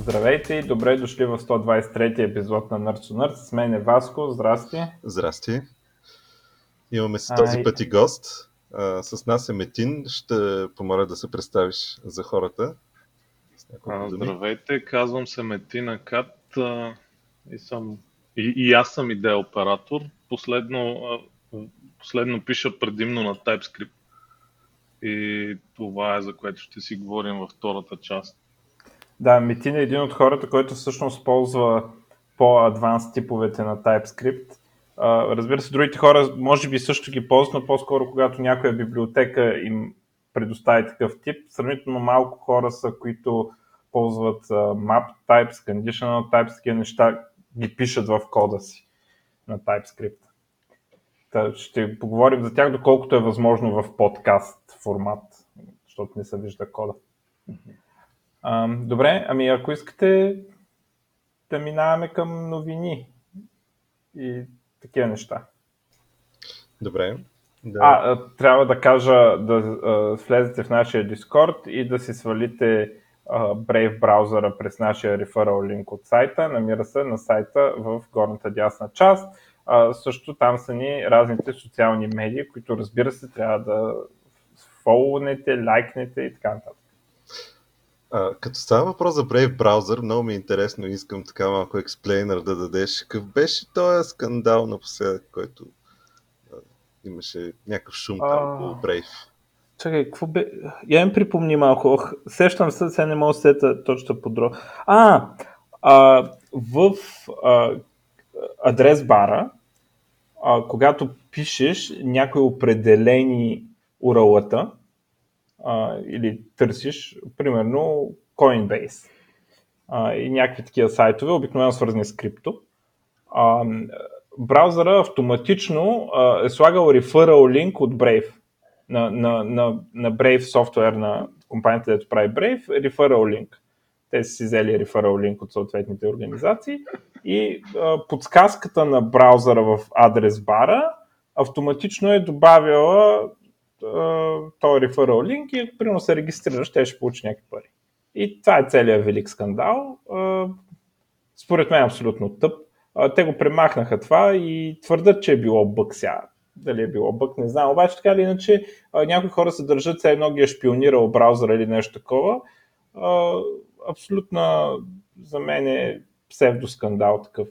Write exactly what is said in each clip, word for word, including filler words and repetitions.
Здравейте и добре дошли в сто двадесет и трети епизод на Nerds to Nerds. С мен е Васко. Здрасти. Здрасти. Имаме си А, този и- път и гост. А, с нас е Метин. Ще помоля да се представиш за хората. С няколко А, думи. Здравейте, казвам се Метина Кат а, и, съм, и, и аз съм идея оператор. Последно, а, последно пиша предимно на TypeScript и това е за което ще си говорим във втората част. Да, Метин е един от хората, който всъщност ползва по-адванс типовете на TypeScript. А, разбира се, другите хора може би също ги ползват, но по-скоро когато някоя библиотека им предостави такъв тип. Сравнително малко хора са, които ползват а, map types, conditional types, такива неща ги пишат в кода си на TypeScript. Та, ще поговорим за тях, доколкото е възможно в подкаст формат, защото не се вижда кода. А, добре, ами ако искате да минаваме към новини и такива неща. Добре. Да. А, а, трябва да кажа да а, влезете в нашия Discord и да си свалите а, Brave браузъра през нашия referral линк от сайта. Намира се на сайта в горната дясна част. А, също там са ни разните социални медии, които разбира се трябва да фоловнете, лайкнете и така нататък. А, като става въпрос за Brave Browser, много ми е интересно и искам така малко експлейнер да дадеш. Какъв беше този скандал напоследък, който а, имаше някакъв шум там А. около Brave? Чакай, какво бе? Я им припомни малко. Ох, сещам се, сега не мога да сета точно подробно. А, а, в а, адрес бара, а, когато пишеш някои определени ю ар ел-ата а, или търсиш, примерно Coinbase а, и някакви такива сайтове, обикновено свързани с крипто, а, браузъра автоматично а, е слагал referral линк от Brave. На, на, на, на Brave софтуер на компанията, дето прави Brave, referral линк. Те са си взели referral линк от съответните организации и а, подсказката на браузъра в адрес бара автоматично е добавила а, този referral линк и ако примерно се регистрираш, те ще получи някакви пари. И това е целият велик скандал. А, според мен е абсолютно тъп. А, те го премахнаха това и твърдат, че е било бък сега. Дали е било бък, не знам. Обаче така или иначе а, някои хора се държат, все едно ги е шпионирал браузъра или нещо такова. А, абсолютно за мен е псевдоскандал такъв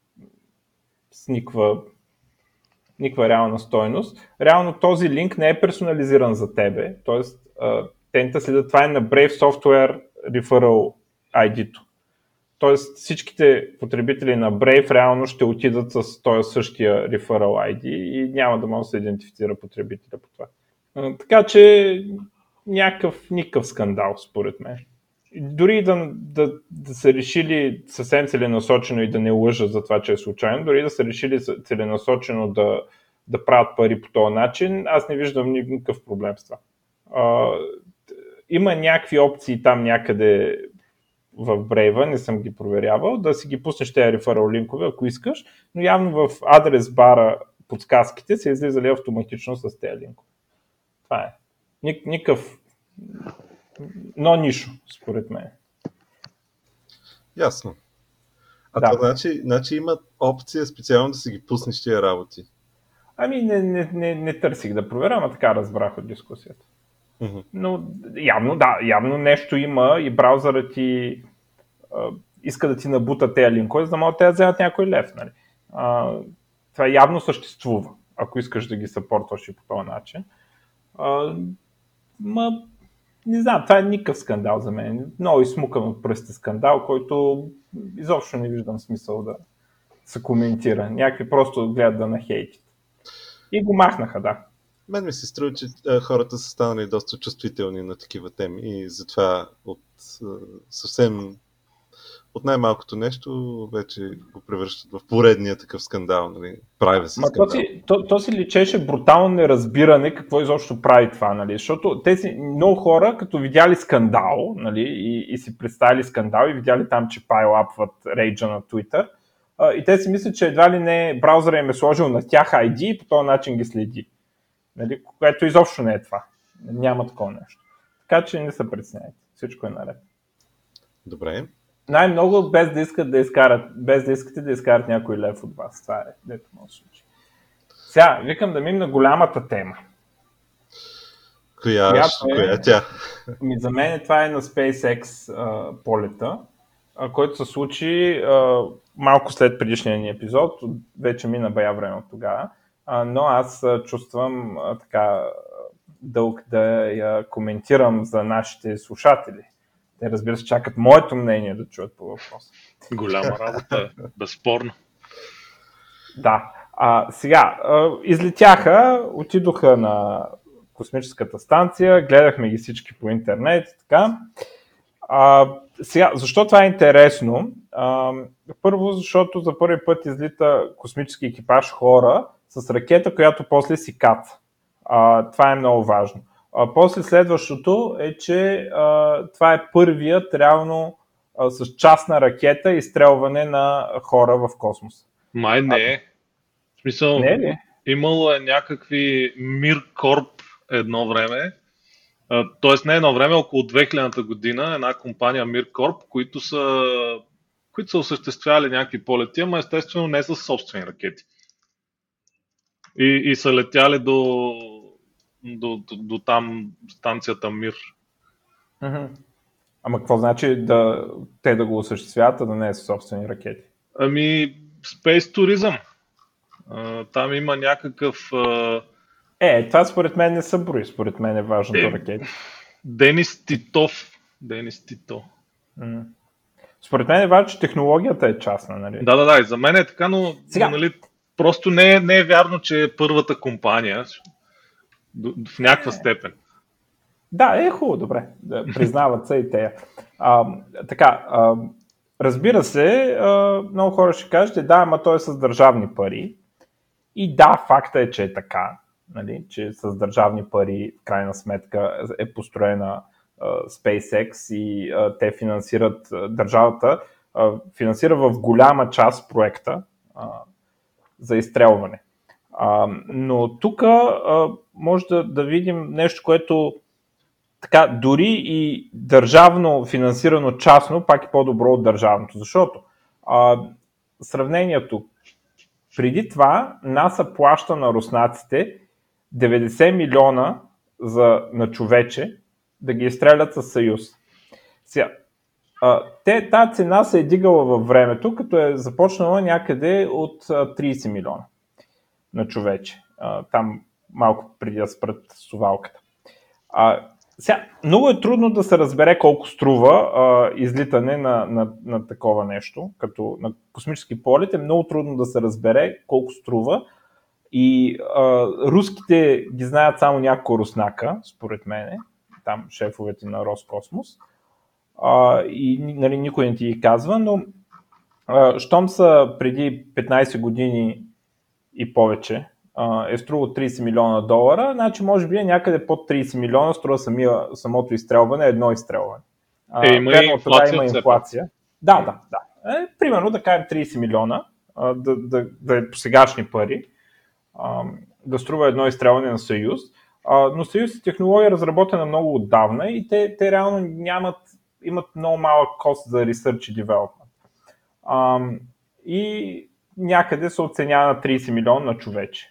с никаква, никаква реална стойност. Реално този линк не е персонализиран за тебе, т.е. тента следа това е на Brave Software Referral ай ди-то. Тоест всичките потребители на Brave реално ще отидат с този същия referral ай ди и няма да може да се идентифицира потребителя по това. А, така че някакъв, никакъв скандал според мен. Дори да, да, да са решили съвсем целенасочено и да не лъжат за това, че е случайно, дори да са решили целенасочено да, да правят пари по този начин, аз не виждам никакъв проблем с това. А, има някакви опции там някъде в Brave, не съм ги проверявал, да си ги пуснеш тези реферал линкове, ако искаш, но явно в адрес бара подсказките са излизали автоматично с тези линкове. Това е. Ник, никакъв, но нищо, според мен. Ясно. А Да. това значи, значи има опция специално да си ги пуснеш тия работи? Ами не, не, не, не търсих да проверя, ама така разбрах от дискусията. Uh-huh. Но явно, да, явно нещо има и браузърът ти а, иска да ти набута тези линкове, за да могат те да вземат някой лев. Нали? А, това явно съществува, ако искаш да ги съпортваш и по този начин. А, ма, не знам, това е никакъв скандал за мен. Много изсмукан от пръсти скандал, който изобщо не виждам смисъл да се коментира. Някакви просто гледат да нахейтят. И го махнаха, да. Мен ми се струва, че а, хората са станали доста чувствителни на такива теми и затова от а, съвсем от най-малкото нещо вече го превръщат в поредния такъв скандал, нали? Privacy скандал. То си, то, то си личеше брутално неразбиране какво изобщо прави това, нали? Защото тези много хора, като видяли скандал, нали, и, и си представили скандал и видяли там, че пайлапват рейджа на Twitter, а, и те си мислят, че едва ли не браузъра им е сложил на тях ай ди и по този начин ги следи. Нали? Което изобщо не е това. Няма такова нещо. Така че не се притесняйте. Всичко е наред. Добре. най-много без да искат да изкарат, без да искате да изкарат някой лев от вас. Това е, дето може да случи. Сега, викам да мим на голямата тема. Коя, Която коя е, е тя? Ми, за мен това е на SpaceX а, полета, а, който се случи а, малко след предишния ни епизод, вече мина бая време от тогава, а, но аз а, чувствам а, така дълг да я коментирам за нашите слушатели. Те, разбира се, чакат моето мнение да чуят по въпроса. Голяма работа, безспорно. Да. А, сега, а, излетяха, отидоха на космическата станция, гледахме ги всички по интернет и така. А, сега, защо това е интересно? А, първо, защото за първи път излита космически екипаж хора с ракета, която после си каца. А, това е много важно. А, после следващото е, че а, това е първият реално а, с частна ракета изстрелване на хора в космоса. Май не е. В смисъл, Не е ли? имало е някакви Миркорп едно време, т.е. не едно време, около две хилядната година, една компания Миркорп, които са, които са осъществявали някакви полети, ама естествено не с собствени ракети. И, и са летяли до, до, до, до там станцията Мир. Mm-hmm. Ама какво значи да, те да го осъществяват, а да не е със собствени ракети? Ами, Space туризъм. Там има някакъв... Е, това според мен не са брои, според мен е важното е, ракети. Денис Титов. Денис Тито. Mm. Според мен е важно, че технологията е частна, нали? Да, да, да, и за мен е така, но, Сега... но нали, просто не е, не е вярно, че е първата компания в някаква степен. Да, е хубаво, добре. Признават се и те. А, така, а, разбира се, а, много хора ще кажете, да, ама той е с държавни пари. И да, факта е, че е така, нали, че с държавни пари в крайна сметка е построена uh, SpaceX и uh, те финансират, uh, държавата uh, финансира в голяма част проекта uh, за изстрелване. Uh, но тук uh, може да, да видим нещо, което така, дори и държавно финансирано частно, пак е по-добро от държавното, защото uh, сравнението преди това НАСА плаща на руснаците деветдесет милиона за, на човече да ги изстрелят със Съюз. Сега, а, те, тази цена се е дигала във времето, като е започнала някъде от а, трийсет милиона на човече. А, там малко преди да спрат совалката. А, сега, много е трудно да се разбере колко струва а, излитане на, на, на такова нещо, като на космически полет е много трудно да се разбере колко струва и а, руските ги знаят само няколко руснака, според мене, там шефовете на Роскосмос а, и нали, никой не ти ги казва, но а, щом са преди петнайсет години и повече, е струва трийсет милиона долара, значи може би е някъде под трийсет милиона струва самия, самото изстрелване, едно изстрелване. Е, има Верно, и инфлация. има инфлация. Да, да, да. Е, примерно да кажем трийсет милиона, а, да, да, да е по сегашни пари, а, да струва едно изстрелване на Съюз, а, но Съюз е технология разработена много отдавна и те, те реално нямат, имат много малък кост за research и development. А, и някъде се оценява на трийсет милиона на човече.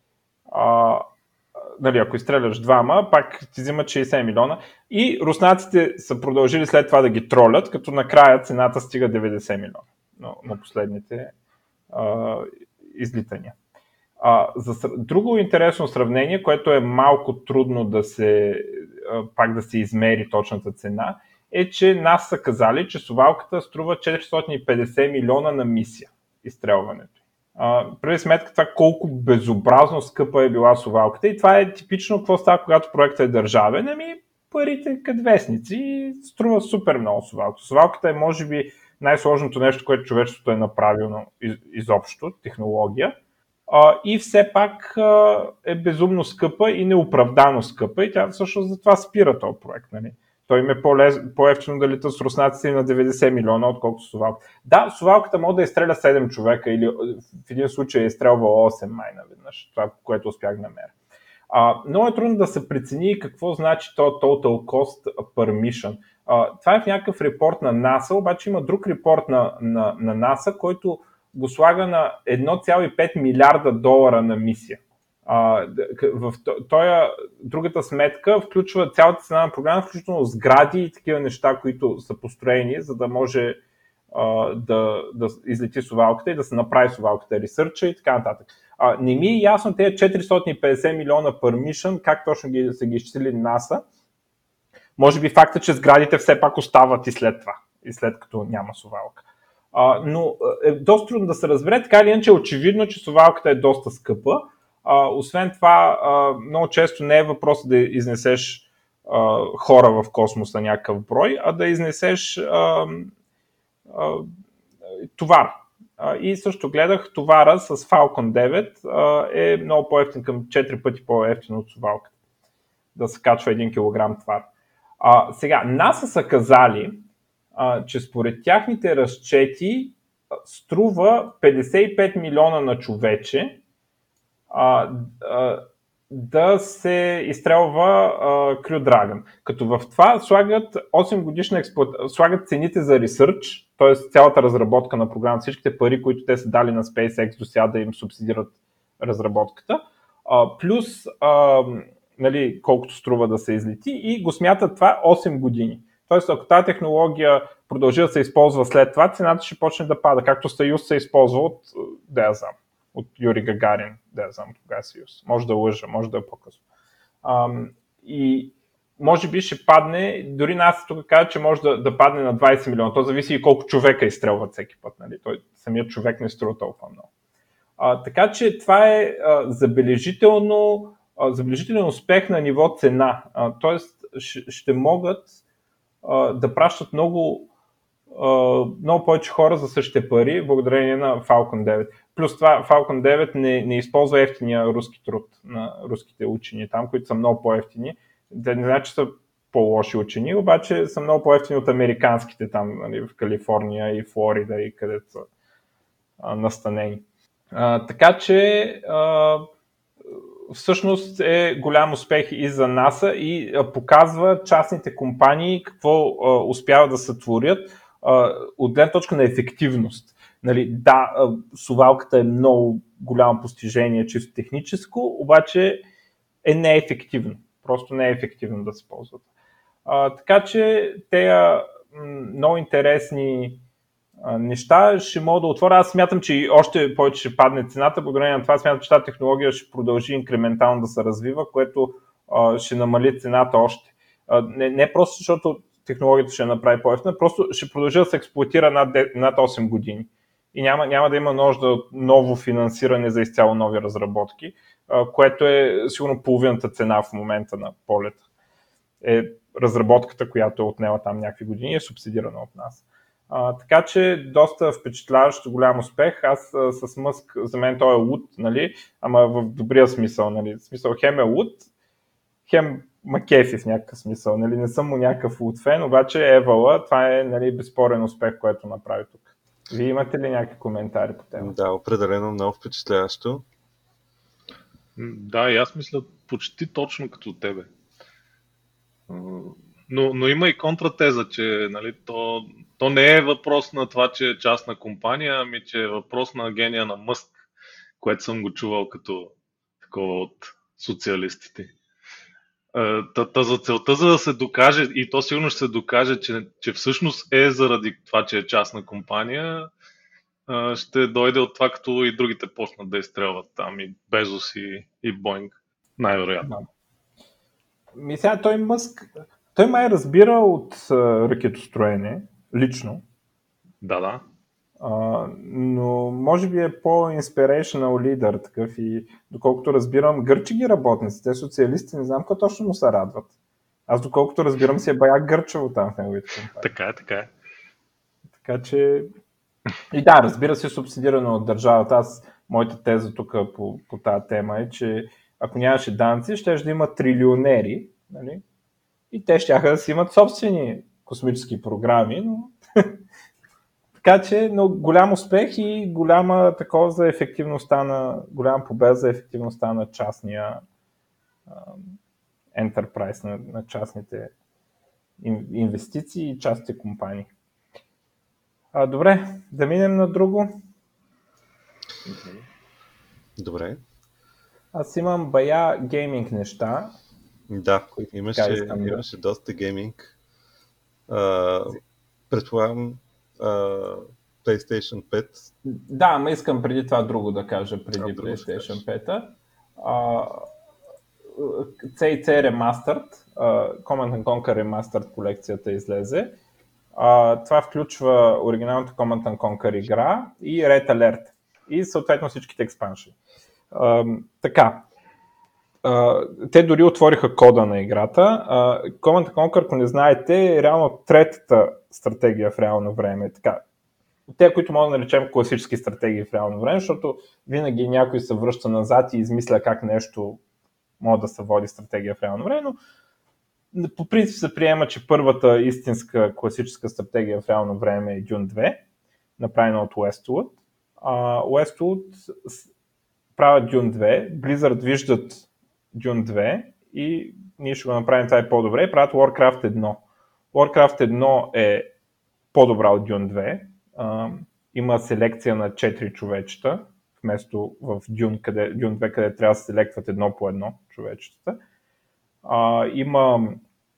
А, нали, ако изстреляш двама, пак ти взимат шейсет милиона. И руснаците са продължили след това да ги тролят, като накрая цената стига деветдесет милиона на, на последните а, излитания. А, за друго интересно сравнение, което е малко трудно да се, а, пак да се измери точната цена, е, че нас са казали, че совалката струва четиристотин и петдесет милиона на мисия изстрелването. Uh, преди сметка това колко безобразно скъпа е била совалката и това е типично какво става, когато проектът е държавен, ами парите като вестници и струва супер много совалка. Совалката е може би най-сложното нещо, което човечеството е направило из, изобщо, технология uh, и все пак uh, е безумно скъпа и неоправдано скъпа и тя всъщност затова спира този проект, нали? Той им е по-ефтино да лита с руснаците на деветдесет милиона, отколкото совалката. Да, совалката може да изстреля седем човека или в един случай е изстрелвал осем май наведнъж, това, което успях да намеря. А, много е трудно да се прецени какво значи то total cost per mission. А, това е в някакъв репорт на НАСА, обаче има друг репорт на, на, на НАСА, който го слага на едно цяло и пет милиарда долара на мисия. А, в тоя, другата сметка включва цялата цена на програма, включително сгради и такива неща, които са построени, за да може а, да, да излети совалката и да се направи совалката, ресърча и така нататък. А, не ми е ясно тези четиристотин и петдесет милиона per mission, как точно ги, са ги изчислили НАСА. Може би факта, че сградите все пак остават и след това, и след като няма совалка. А, но е доста трудно да се разбере, така или иначе е очевидно, че совалката е доста скъпа. А, освен това, а, много често не е въпрос да изнесеш а, хора в космоса някакъв брой, а да изнесеш а, а, товар. А, и също гледах, товара с Falcon девет а, е много по-ефтин, към четири пъти по-ефтин от совалката. Да се качва един килограм товар. А, сега, НАСА са казали, а, че според тяхните разчети струва петдесет и пет милиона на човече а, а, да се изстрелва Crew Dragon. Като в това слагат осем годишна експлуатация, слагат цените за ресърч, т.е. цялата разработка на програмата, всичките пари, които те са дали на SpaceX до сега да им субсидират разработката, а, плюс а, нали, колкото струва да се излети и го смятат това осем години. Тоест, ако тази технология продължи да се използва след това, цената ще почне да пада, както Съюз се използва от, да я знам, от Юри Гагарин, да я знам кога е Съюз. Може да лъжа, може да е по-късно. Ам, и може би ще падне, дори нас тук казва, че може да, да падне на двайсет милиона. То зависи и колко човека изстрелват всеки път. Нали? Той, самият човек не струва толкова много. А, така че това е а, забележително забележителен успех на ниво цена. А, тоест ще, ще могат а, да пращат много, а, много повече хора за същите пари, благодарение на Falcon девет. Плюс това Falcon девет не, не използва ефтиния руски труд на руските учени там, които са много по-ефтини. Те не значи, че са по-лоши учени, обаче са много по-ефтини от американските там, нали, в Калифорния и Флорида и където са а, настанени. А, така че а, всъщност е голям успех и за НАСА и а, показва частните компании какво а, успяват да сътворят а, от гледна точка на ефективност. Нали, да, а, совалката е много голямо постижение, чисто техническо, обаче е неефективно. Просто не е ефективно да се ползват. А, така че те м- много интересни а, неща ще мога да отворя. Аз смятам, че и още повече ще падне цената. Благодарение на това смятам, че тази технология ще продължи инкрементално да се развива, което а, ще намали цената още. А, не, не просто защото технологията ще направи по-ефтина, просто ще продължи да се експлоатира над, над осем години. И няма, няма да има нужда от ново финансиране за изцяло нови разработки, а, което е сигурно половината цена в момента на полета. Е разработката, която е отнела там някакви години, е субсидирана от нас. А, така че доста впечатляващ, голям успех. Аз а, с Мъск, за мен той е луд, нали? Ама в добрия смисъл. Нали? В смисъл хем е луд, хем макефи в някакъв смисъл. Нали? Не съм му някакъв луд фен, обаче Евала, това е, нали, безспорен успех, който направи тук. Вие имате ли някакви коментари по темата? Да, определено много впечатляващо. Да, и аз мисля почти точно като тебе. Но, но има и контратеза, че нали, то, то не е въпрос на това, че е частна компания, ами че е въпрос на гения на Мъск, което съм го чувал като такова от социалистите. Та, та за целта, за да се докаже, и то сигурно ще се докаже, че, че всъщност е заради това, че е частна компания, ще дойде от това, като и другите почнат да изстрелват там, и Безос, и, и Боинг, най-вероятно. Ми сега той Мъск, той май разбира от uh, ракетостроене, лично. Да, да. Uh, но може би е по-инспирейшнъл лидер такъв и доколкото разбирам, гърчи ги работници, те социалисти, не знам какво точно му се радват. Аз доколкото разбирам си е бая гърчево там в неговите компании. Така е, така е. Така че и да, разбира се, субсидирано от държавата. Аз, моята теза тук по, по тази тема е, че ако нямаше данъци, ще да има трилионери, нали? И те ще да си имат собствени космически програми, но така че, но голям успех и голяма такова за ефективността на, голяма победа за ефективността на частния uh, enterprise, на, на частните инвестиции и частни компании. А, добре, да минем на друго. Добре. Аз имам бая гейминг неща. Да, имаше, да. имаше доста гейминг. Uh, предполагам uh, PlayStation пет. Да, ама искам преди това друго да кажа, преди а, PlayStation пет. Uh, си и си Remastered, uh, Command and Conquer Remastered колекцията излезе. Uh, това включва оригиналната Command and Conquer игра и Red Alert и съответно всичките експаншени. Uh, така, uh, те дори отвориха кода на играта. Uh, Command and Conquer, ако не знаете, е реално третата стратегия в реално време. Така, те, които можем да наречем класически стратегии в реално време, защото винаги някой се връща назад и измисля как нещо може да се води стратегия в реално време, но по принцип се приема, че първата истинска класическа стратегия в реално време е Dune две, направена от Westwood. Uh, Westwood правят Dune две, Blizzard виждат Dune две и ние ще го направим това и по-добре и правят Warcraft едно. Warcraft едно е по-добра от Dune две. Uh, има селекция на четири човечета, вместо в Dune, къде, Dune две, къде трябва да се селектват едно по едно човечета. Uh, има,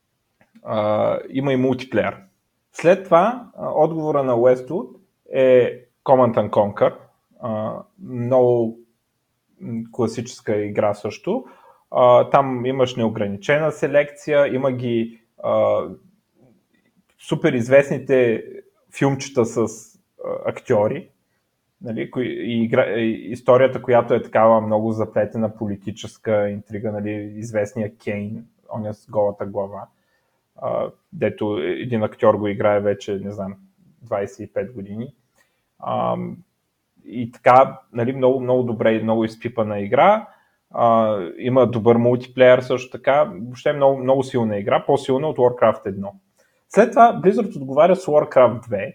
uh, има и мултиплеер. След това, uh, отговора на Westwood е Command and Conquer. Uh, много класическа игра също. Uh, там имаш неограничена селекция, има ги uh, супер известните филмчета с uh, актьори, нали, и, игра, и историята, която е такава много заплетена политическа интрига, нали, известния Кейн, оня с голата глава, uh, дето един актьор го играе вече, не знам, двайсет и пет години. Uh, и така, нали, много, много добре, много изпипана игра. Uh, има добър мултиплеер също така. Въобще много, много силна игра, по-силна от Warcraft едно. След това Blizzard отговаря с Warcraft две,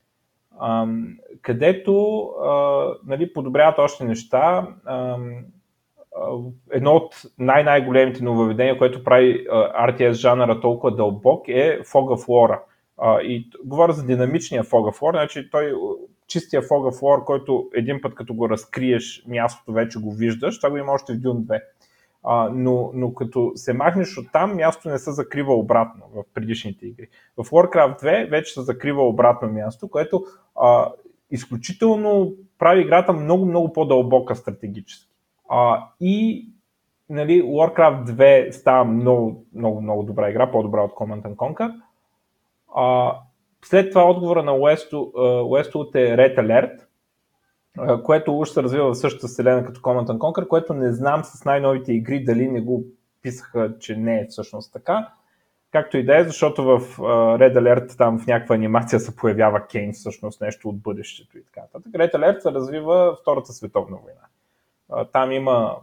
uh, където uh, нали, подобряват още неща. Uh, uh, едно от най-най-големите нововведения, което прави uh, ар ти ес жанъра толкова дълбок, е Fog of War. Uh, и говоря за динамичния Fog of War, значи той чистия Fog of War, който един път като го разкриеш, мястото вече го виждаш, това го има още в Dune две. А, но, но като се махнеш от там, мястото не се закрива обратно в предишните игри. В Warcraft две вече се закрива обратно място, което а, изключително прави играта много-много по-дълбока стратегически. А, и нали, Warcraft две става много-много добра игра, по-добра от Command and Conquer. А, след това отговора на Westwood е Red Alert, което уж се развива в същата вселена като Command and Conquer, което не знам с най-новите игри дали не го писаха, че не е всъщност така. Както и да е, защото в Red Alert там в някаква анимация се появява Кейн, всъщност нещо от бъдещето и така нататък. Red Alert се развива Втората световна война. Там има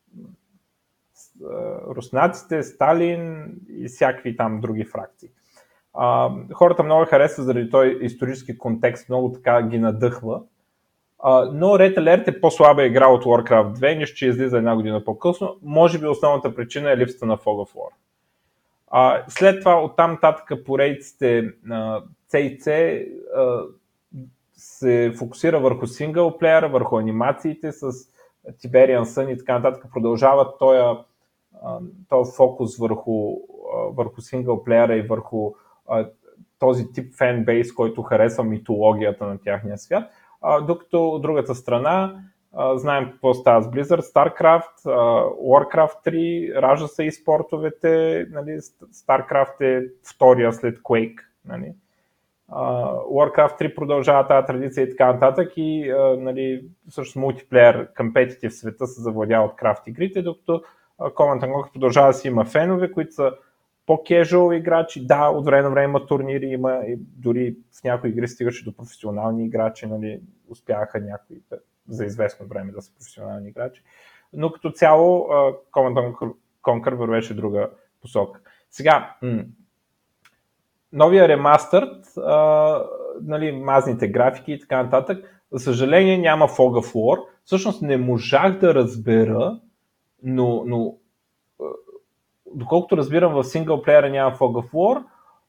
руснаците, Сталин и всякакви там други фракции. Uh, хората много харесват заради този исторически контекст, много така ги надъхва. Uh, но Red Alert е по-слаба игра от Warcraft две, нищо че излиза една година по-късно. Може би основната причина е липсата на Fog of War. Uh, след това оттам нататък поредиците uh, си и си uh, се фокусира върху синглплеера, върху анимациите с Tiberian Sun и така нататък. Продължават този, uh, този фокус върху, uh, върху синглплеера и върху този тип фенбейс, който харесва митологията на тяхния свят. А, докато от другата страна а, знаем какво става с Blizzard, StarCraft, а, Warcraft три, ражда се и спортовете, нали, StarCraft е втория след Quake. Нали. А, Warcraft три продължава тази традиция и така нататък и а, нали, също мултиплеер, competitive света се завладява от крафт игрите, докато а, Command and Conquer продължава да си има фенове, които са по-кежуал играчи, да, от време на време има турнири, има и дори в някои игри стигаше до професионални играчи, нали, успяха някои да, за известно време да са професионални играчи, но като цяло uh, Command and Conquer вървеше друга посока. Сега, м- новия ремастър, uh, нали, мазните графики и така нататък, за съжаление няма Fog of War, всъщност не можах да разбера, но, но доколкото разбирам, в синглплеера няма Fog of War,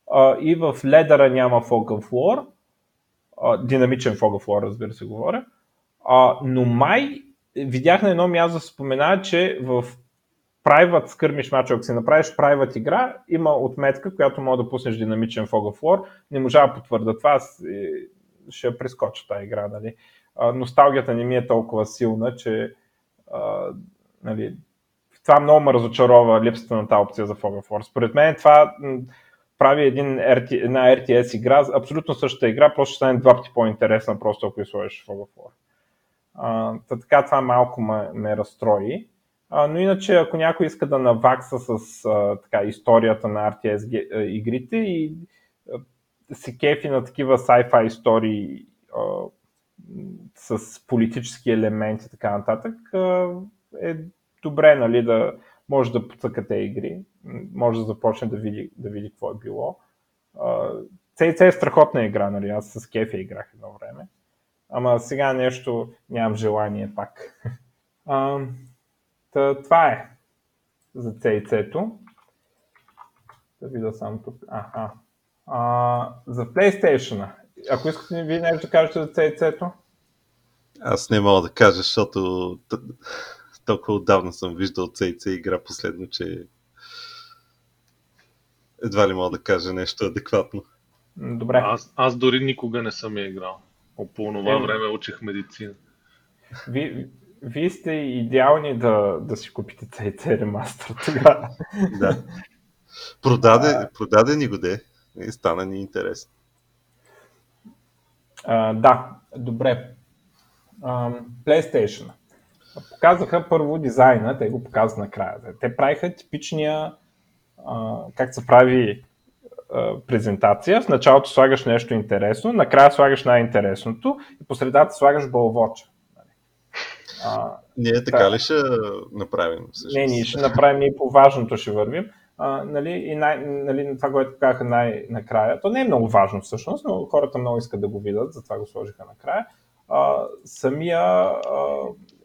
а, и в ледъра няма fog of war, а, динамичен fog of war, разбира се, говоря, а, но май видях на едно място да се спомена, че в private скърмиш мач, ако си направиш private игра, има отметка, която може да пуснеш динамичен fog of war. Не можа да потвърда това, ще я прескоча тази игра. Нали. А, носталгията не ми е толкова силна, че а, нали, това много ме разочарова липсата на тази опция за fog of war. Според мен това м- прави един ар ти, една ар ти ес игра, абсолютно същата игра, просто ще стане два пъти по-интересна, просто ако изложиш fog of war. А, така това малко ме, ме разстрои. А, но иначе, ако някой иска да навакса с а, така, историята на ар ти ес игрите и а, се кефи на такива sci-fi истории а, с политически елементи и така нататък, а, е добре, нали, да може да потъка тези игри, може да започне да види, да види какво е било. си ай си е страхотна игра, нали, аз с кефи играх едно време, ама сега нещо нямам желание пак. А, Та, това е за си ай си-то. Да видя само тук. Аха. А, за PlayStation. Ако искате ви нещо да кажете за си ай си-то? Аз не мога да кажа, защото толкова отдавна съм виждал си ай си игра последно, че едва ли мога да кажа нещо адекватно. Добре. Аз, аз дори никога не съм я играл. По това време учих медицина. Ви, Вие сте идеални да, да си купите си ай си ремастър тогава. Да. Продаде, а... продаде ни го де и стана ни интересно. А, да, добре. А, PlayStation. Показаха първо дизайна, те го показаха накрая. Те правиха типичния, а, как се прави а, презентация. В началото слагаш нещо интересно, накрая слагаш най-интересното и по средата слагаш бълвоча. А, ние така да. Ли ще направим? Всъщност? Не, ние ще направим и по важното ще вървим. А, нали, и най, нали, това, което казаха най-накрая, то не е много важно всъщност, но хората много искат да го видят, затова го сложиха накрая. А, самия а,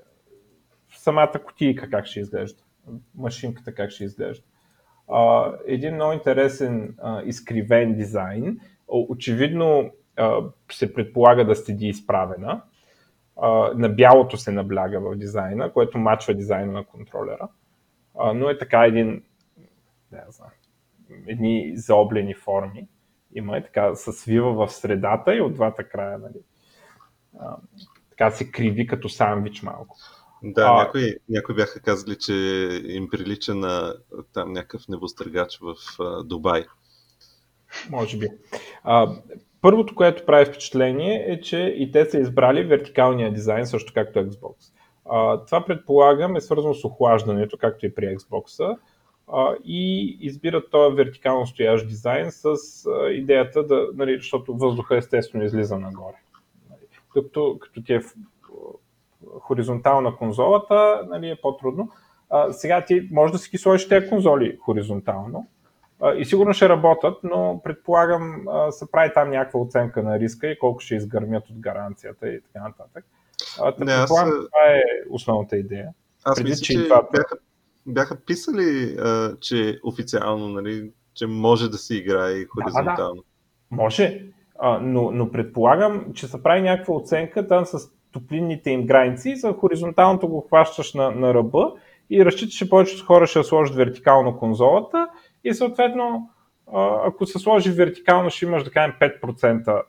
самата кутийка как ще изглежда, машинката как ще изглежда. А, един много интересен а, изкривен дизайн. Очевидно а, се предполага да седи изправена. Uh, на бялото се набляга в дизайна, което мачва дизайна на контролера. Uh, но е така един, не знам, едни заоблени форми. Има и така се свива в средата и от двата края, нали. Uh, така се криви като сандвич малко. Да, uh, някои, някои бяха казали, че им прилича на там някакъв небостъргач в uh, Дубай. Може би. Uh, Първото, което прави впечатление е, че и те са избрали вертикалния дизайн, също както Xbox. А, това предполагам е свързано с охлаждането, както и при Xbox-а, а, и избират този вертикално стоящ дизайн с а, идеята да, нали, защото въздуха естествено излиза нагоре. Нали. Докато като ти е в, хоризонтална конзолата, нали, е по-трудно. А, сега ти може да си ги сложиш тези конзоли хоризонтално, и сигурно ще работят, но предполагам се прави там някаква оценка на риска и колко ще изгърмят от гаранцията и така нататък. Не, предполагам, аз... това е основната идея. Аз Преди, мисля, че, че двата... бяха, бяха писали, а, че официално, нали, че може да се играе хоризонтално. Да, да. Може, а, но, но предполагам, че се прави някаква оценка там с топлинните им граници, за хоризонталното го хващаш на, на ръба и разчиташ, че повечето хора ще сложат вертикално конзолата. И съответно, ако се сложи вертикално, ще имаш да кажем пет процента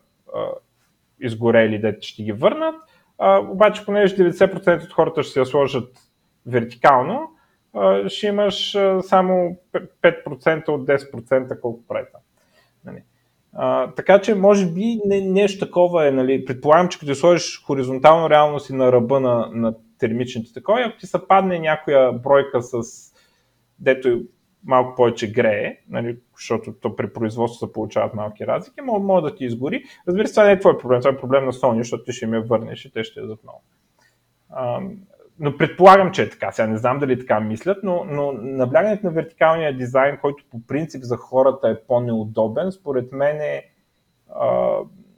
изгорели, дете ще ги върнат. Обаче, понеже деветдесет процента от хората ще се я сложат вертикално, ще имаш само пет процента от десет процента колко прави там. Нали. Така че, може би, не, нещо такова е. Нали. Предполагам, че като сложиш хоризонтално, реално си на ръба на, на термичните такова, ако ти се падне някоя бройка с дето малко повече грее, нали, защото то при производството се получават малки разлики, може, може да ти изгори. Разбира се, това не е твой проблем, това е проблем на Sony, защото ти ще им я върнеш и те ще ядат много. А, но предполагам, че е така. Сега не знам дали така мислят, но, но наблягането на вертикалния дизайн, който по принцип за хората е по-неудобен, според мен е, а,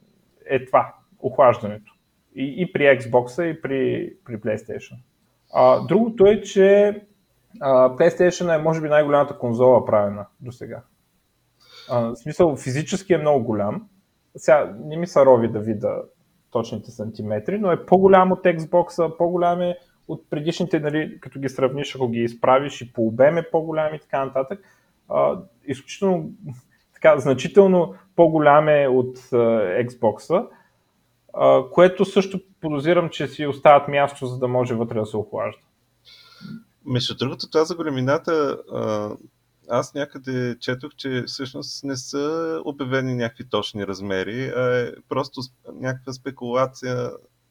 е това, охлаждането. И, и при Xbox-а, и при, при PlayStation. А, другото е, че Uh, PlayStation е може би най-голямата конзола правена до сега. А, в смисъл, физически е много голям. Сега не ми са рови да видя точните сантиметри, но е по-голям от Xbox, по-голям е от предишните, нали, като ги сравниш, ако ги изправиш и по обем е по-голям и така нататък. А, изключително така, значително по-голям е от а, Xbox, а, което също подозирам, че си остават място, за да може вътре да се охлажда. Между другото, това за големината, аз някъде четох, че всъщност не са обявени някакви точни размери, а е просто някаква спекулация,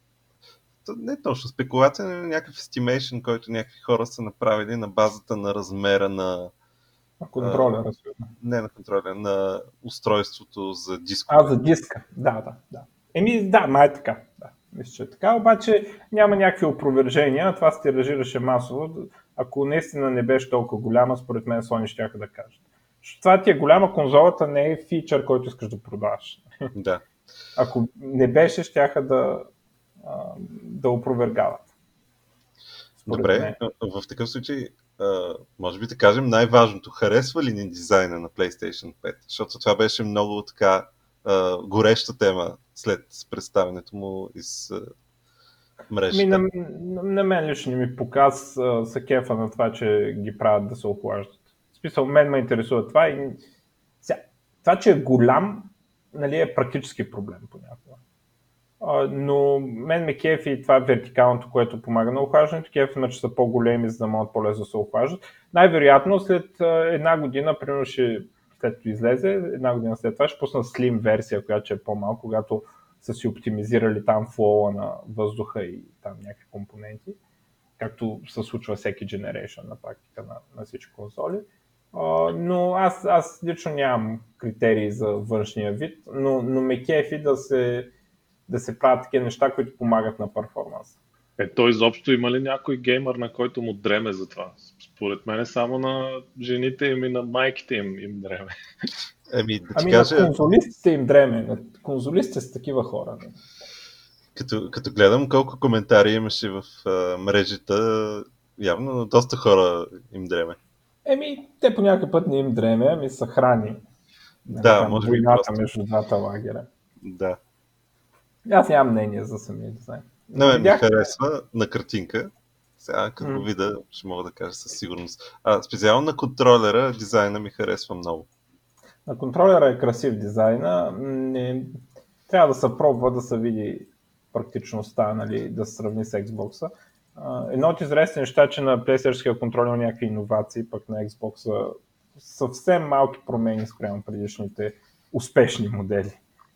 не точно спекулация, но някакъв estimation, който някакви хора са направили на базата на размера на... На контролера, а, не на контролера, на устройството за дискове. А, за диска, да, да, да. Еми, да, май е така, да. Мисля, че е така, обаче няма някакви опровержения, това се тиражираше масово. Ако наистина не беше толкова голяма, според мен Sony щяха да кажат. Това ти е голяма, конзолата не е фичър, който искаш да продаваш. Да. Ако не беше, щяха да, да опровергават. Добре, мен. В такъв случай, може би да кажем най-важното. Харесва ли ни дизайна на PlayStation пет? Защото това беше много така гореща тема след представянето му из мрежата. На, на, на мен лично ми показ са кефа на това, че ги правят да се охлаждат. В смисъл, мен ме интересува това и сега, това, че е голям, нали, е практически проблем понякога. А, но мен ме кефи и това вертикалното, което помага на охлаждането. Кефи ме, че са по-големи, за да могат по-лесно да се охлаждат. Най-вероятно след една година, примерно ще, след като излезе, една година след това ще пусна Slim версия, която е по-малко, когато са си оптимизирали там флоуа на въздуха и там някакви компоненти, както се случва всеки generation на практика на, на всички конзоли. Uh, но аз, аз лично нямам критерии за външния вид, но, но ме кефи да се, да се правят такива неща, които помагат на перформанса. Е, то изобщо има ли някой геймър, на който му дреме за това? Според мен само на жените им и на майките им им дреме. Ами, да ами кажа... на конзолистите им дреме. На конзолистите са такива хора. Не? Като, като гледам колко коментари имаше в а, мрежата, явно доста хора им дреме. Еми, те по някакъв път не им дреме, ами са храни. Да, там, може би войната просто. между двата лагера. Да. Аз нямам мнение за самия дизайн. Не, ме Видях... ми харесва на картинка. Сега, като го видя, ще мога да кажа със сигурност. А, специално на контролера дизайна ми харесва много. На контролера е красив дизайна. Не... Трябва да се пробва да се види практичността, нали, да се сравни с Xbox-а. Едно от интересните неща, че на PlayStation контролер има някакви иновации, пък на Xbox-а съвсем малки промени спрямо предишните успешни модели.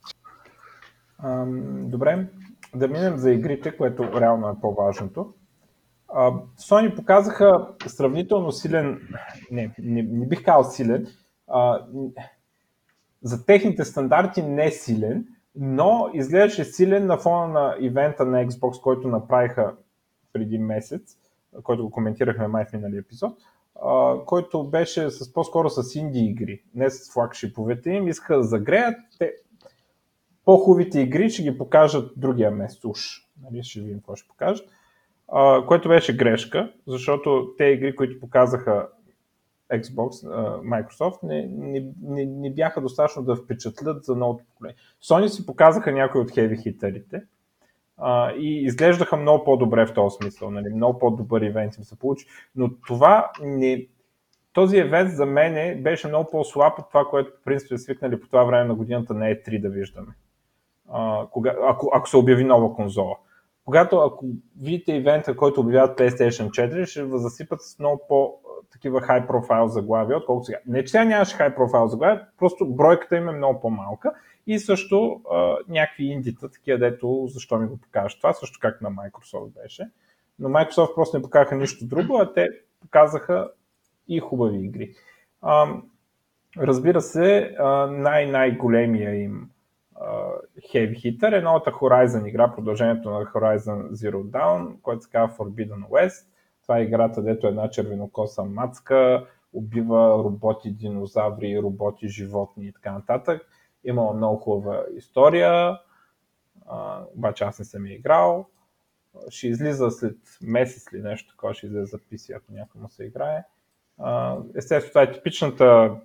Добре, да минем за игрите, което реално е по-важното. Sony показаха сравнително силен, не, не, не бих казал силен, а, за техните стандарти не силен, но изглеждаше силен на фона на ивента на Xbox, който направиха преди месец, който го коментирахме май в миналия епизод, а, който беше с, по-скоро с инди игри, не с флагшиповете им, искаха да загреят. Те, по-хубавите игри ще ги покажат другия месец уж. Нали, ще видим какво ще покажат. Uh, което беше грешка, защото те игри, които показаха Xbox, uh, Microsoft, не, не, не, не бяха достатъчно да впечатлят за новото поколение. Sony си показаха някои от heavy хитърите uh, и изглеждаха много по-добре в този смисъл, нали? Много по-добър ивент им се получи, но това не... този евент за мен беше много по-слаб от това, което в принцип е свикнали по това време на годината на и три да виждаме, uh, кога, ако, ако се обяви нова конзола. Когато, ако видите ивента, който обявяват PlayStation четири, ще ви засипат с много по-такива high profile заглавия, отколкото сега. Не, че сега нямаше high profile заглавия, просто бройката им е много по-малка и също а, някакви индита, такива, дето защо ми го покажеш това, също как на Microsoft беше. Но Microsoft просто не покажаха нищо друго, а те показаха и хубави игри. А, разбира се, а, най-най-големия им heavy hitter, едната Horizon игра, продължението на Horizon Zero Dawn, който се казва Forbidden West. Това е играта, дето една червенокоса мацка, убива роботи, динозаври, роботи, животни и така нататък. Имала много хубава история, а, обаче аз не съм я играл. Ще излиза след месец или нещо такова, ще излиза за пи си, ако някой му се играе. А, естествено, това е типичната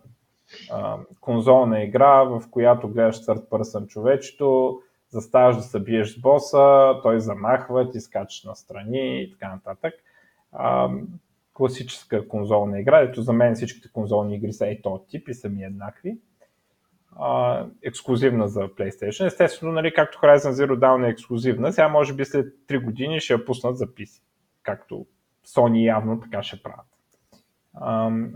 а, конзолна игра, в която гледаш third person човечето, заставаш да се биеш с боса, той замахва, ти скачаш настрани и така нататък. А, класическа конзолна игра, ето за мен всичките конзолни игри са и този тип и са ми еднакви. Uh, ексклузивна за PlayStation. Естествено, нали, както Horizon Zero Dawn е ексклузивна, сега може би след три години ще я пуснат за пи си. Както Sony явно така ще правят. Uh,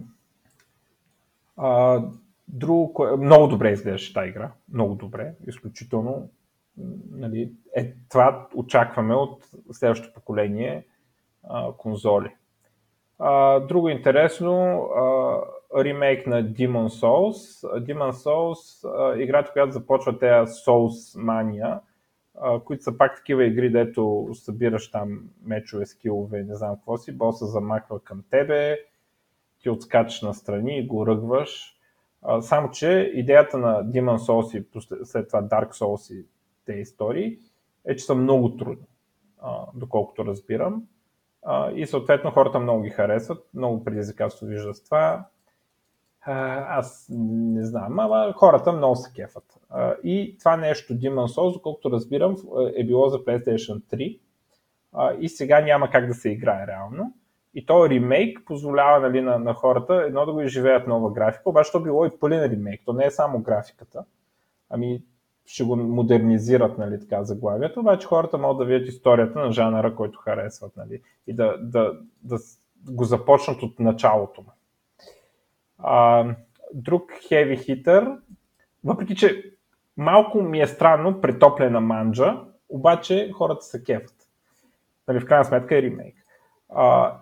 uh, друго, много добре изглеждаше тази игра. Много добре. Изключително. Нали, е, това очакваме от следващото поколение uh, конзоли. Uh, друго интересно, uh, ремейк на Demon's Souls. Demon's Souls, uh, играта, която започва тея Souls Mania, uh, които са пак такива игри, дето събираш там мечове, скилове, не знам какво си, боса замахва към тебе, ти отскачаш настрани и го ръгваш. Uh, само, че идеята на Demon's Souls и след това Dark Souls и тези истории е, че са много трудни, uh, доколкото разбирам. Uh, и съответно хората много ги харесват, много предизвикателство вижда с това. Uh, аз не знам, ама хората много се кефат. Uh, и това нещо Demon's Souls, доколкото разбирам, е било за PlayStation три uh, и сега няма как да се играе реално. И този ремейк позволява, нали, на, на хората едно да го изживеят нова графика, обаче то било и пълен ремейк, то не е само графиката, ами ще го модернизират, нали, така заглавието, обаче хората могат да видят историята на жанра, който харесват, нали, и да, да, да го започнат от началото. А, друг heavy hitter, въпреки че малко ми е странно претоплена манджа, обаче хората се кефат. Нали, в крайна сметка е ремейк. А,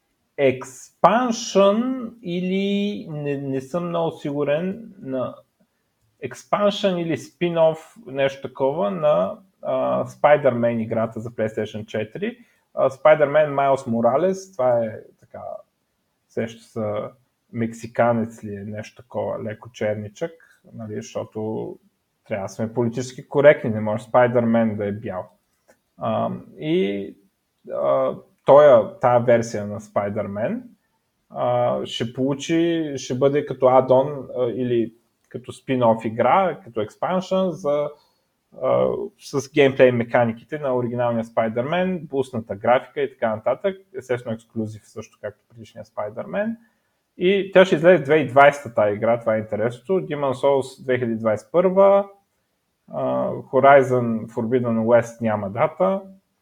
expansion или не, не съм много сигурен на expansion или спин-оф, нещо такова на uh, Spider-Man играта за PlayStation четири. Uh, Spider-Man Miles Morales, това е така, сеща са мексиканец ли е, нещо такова, леко черничък, нали, защото трябва да сме политически коректни, не може Spider-Man да е бял. Uh, и uh, тоя, тая версия на Spider-Man uh, ще получи, ще бъде като add-on uh, или като спин-оф игра, като експаншън за, uh, с геймплей механиките на оригиналния Spider-Man, бусната графика и така нататък. Естествено ексклюзив също, както предишния Spider-Man. И тя ще излезе две хиляди и двадесета тази игра, това е интересното. Demon's Souls две хиляди двадесет и първа, uh, Horizon Forbidden West няма дата.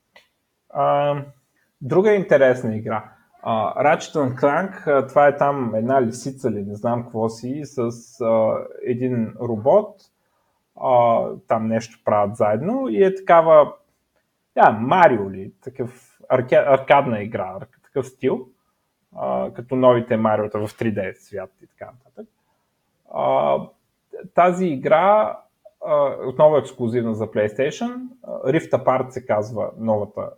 Uh, друга интересна игра. Uh, Ratchet and Clank, uh, това е там една лисица ли, не знам какво си, с uh, един робот, uh, там нещо правят заедно и е такава, да, Марио ли, такъв арка, аркадна игра, такъв стил, uh, като новите Мариота в три Д свят и така нататък. Uh, тази игра uh, отново е ексклузивна за PlayStation, uh, Rift Apart се казва новата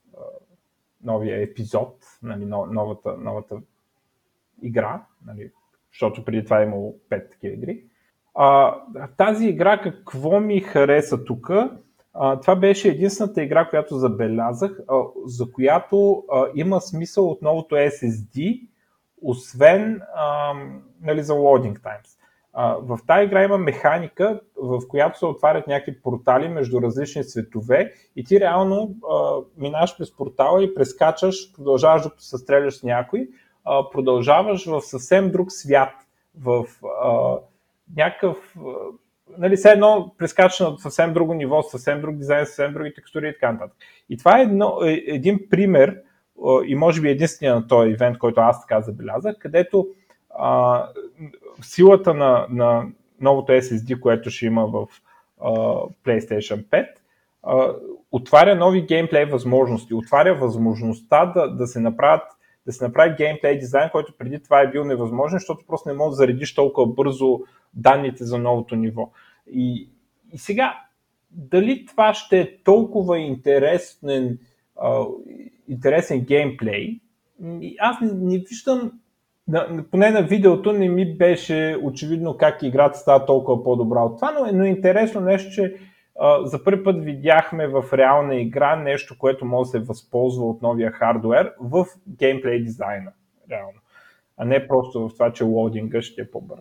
новия епизод, нали, новата, новата игра, нали, защото преди това е имало пет такива игри. А, тази игра, какво ми хареса тук? Това беше единствената игра, която забелязах, а, за която а, има смисъл от новото Ес Ес Ди, освен а, нали, за loading times. Uh, в тази игра има механика, в която се отварят някакви портали между различни светове и ти реално uh, минаваш през портала и прескачаш, продължаваш докато се стреляш с някой, uh, продължаваш в съвсем друг свят, в uh, някакъв, uh, нали, все едно прескачаш на съвсем друго ниво, съвсем друг дизайн, съвсем други текстури и така нататък. И това е едно, един пример uh, и може би единствения на този ивент, който аз така забелязах, където Uh, силата на, на новото Ес Ес Ди, което ще има в uh, PlayStation пет, uh, отваря нови геймплей възможности, отваря възможността да, да, се направят, да се направи геймплей дизайн, който преди това е бил невъзможен, защото просто не можеш да заредиш толкова бързо данните за новото ниво. И, и сега, дали това ще е толкова интересен, uh, интересен геймплей, аз не, не виждам. На, поне на видеото не ми беше очевидно как играта става толкова по-добра от това, но, но е интересно нещо, че а, за първи път видяхме в реална игра нещо, което може да се възползва от новия хардуер в геймплей дизайна, реално, а не просто в това, че лоудинга ще е по-бърз.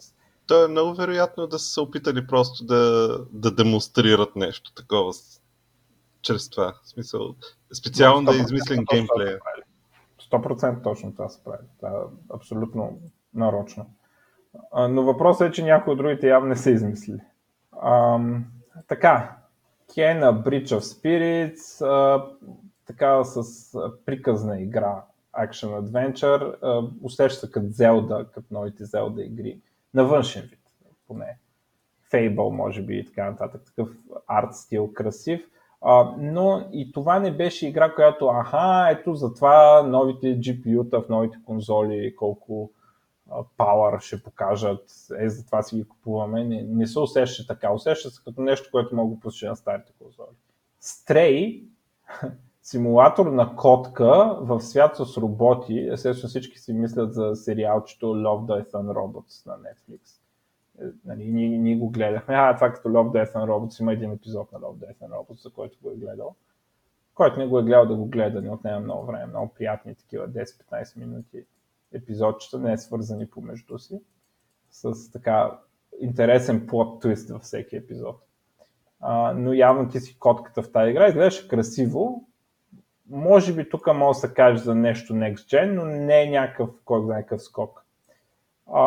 То е много вероятно да са се опитали просто да, да демонстрират нещо такова чрез това. В смисъл, специално да измислим геймплея. сто процента точно това се прави. Това е абсолютно нарочно. А, но въпросът е, че някои от другите явно не са измислили. Ам, така, Kena Breach of Spirits, а, така с а, приказна игра, Action Adventure, а, усеща се като Zelda, като новите Zelda игри, на външен вид, поне. Fable, може би, и така нататък, такъв арт стил, красив. А, но и това не беше игра, която, аха, ето затова новите джи пи ю-та в новите конзоли, колко Power ще покажат, е, затова си ги купуваме. Не, не се усеща така. Усеща се като нещо, което мога да пусне на старите конзоли. Stray, симулатор на котка в свят с роботи. Естествено всички си мислят за сериалчето Love, Death and Robots на Netflix. Нали, ние, ние го гледахме. А, това като Love, Death and Robots, има един епизод на Love, Death and Robots, за който го е гледал. Който не го е гледал да го гледа, не отнема много време. Много приятни такива десет-петнайсет минути епизодчета, не е свързани помежду си, с така интересен плот твист във всеки епизод. А, но явно ти си котката в тази игра, изглеждаше красиво. Може би тук може да се каже за нещо Next Gen, но не е някакъв, кой знае какъв скок. А,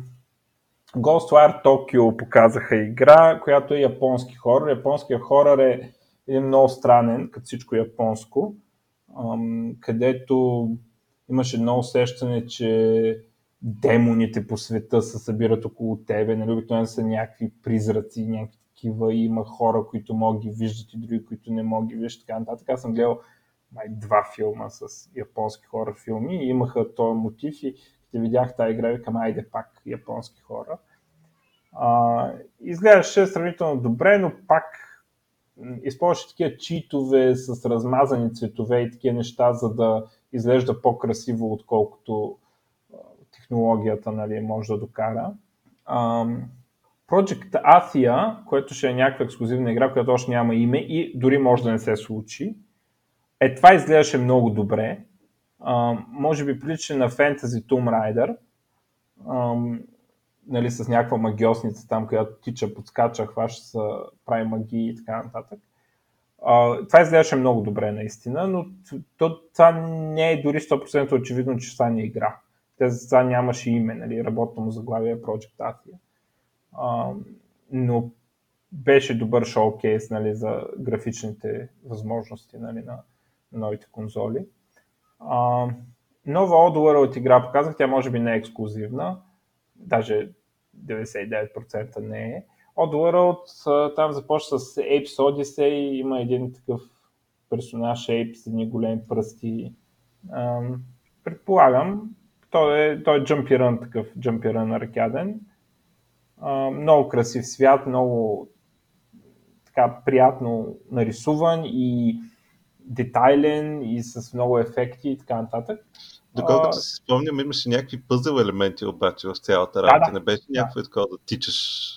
Ghostwire Tokyo показаха игра, която е японски хорор. Японският хорор е един много странен, като всичко японско, където имаше едно усещане, че демоните по света се събират около тебе. Нали, обикновено са някакви призраци, някакви такива. Има хора, които могат ги виждат и други, които не могат ги виждат. Така нататък. Аз съм гледал май два филма с японски хорор филми и имаха този мотив и като видях тази игра, викам, айде пак японски хора. А, изглеждаше сравнително добре, но пак използваше такива читове с размазани цветове и такива неща, за да изглежда по-красиво, отколкото технологията, нали, може да докара. Um, Project Athia, което ще е някаква ексклузивна игра, която още няма име и дори може да не се случи. Е, това изглеждаше много добре. Um, може би прилича на Fantasy Tomb Raider, um, нали, с някаква магиосница там, която тича, подскача, хваща се, прави магии и така нататък. Uh, това изглеждаше много добре наистина, но това не е дори сто процента очевидно, че това не е игра. Те за това нямаше име, нали, работно му заглавие е Project Athia. Uh, но беше добър шоукейс, нали, за графичните възможности, нали, на новите конзоли. Uh, нова Oddworld игра показах, тя може би не е ексклузивна, даже деветдесет и девет процента не е. Oddworld, там започва с Apes Odyssey, има един такъв персонаж Apes с едни големи пръсти. Uh, предполагам, той е, той е Jumpy Run, такъв Jumpy Run аркаден. Uh, много красив свят, много така приятно нарисуван и детайлен и с много ефекти и така нататък. Доколкото си спомням, имаше някакви пъзел елементи обаче в цялата работа. Да, да, не беше някакво да. Такова да тичаш.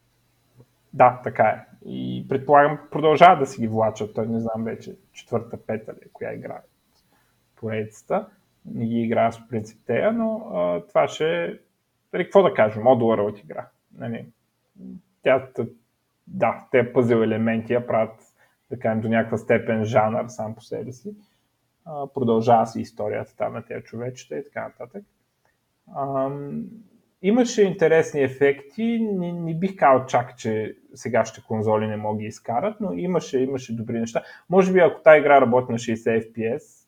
Да, така е. И предполагам, продължава да си ги влачат. Той не знам вече четвърта, пета ли, коя играе поредицата. Не ги играя с принцип тея, но а, това ще е, какво да кажем, Oddworld игра. Нали? Тя, да, те пъзел елементи я правят, да кажем, до някаква степен жанър сам по себе си. А, продължава си историята там на тези човечета и така нататък. А, имаше интересни ефекти, не, не бих казал чак, че сегашните конзоли не могат да изкарат, но имаше, имаше добри неща. Може би ако тази игра работи на шейсет еф пи ес,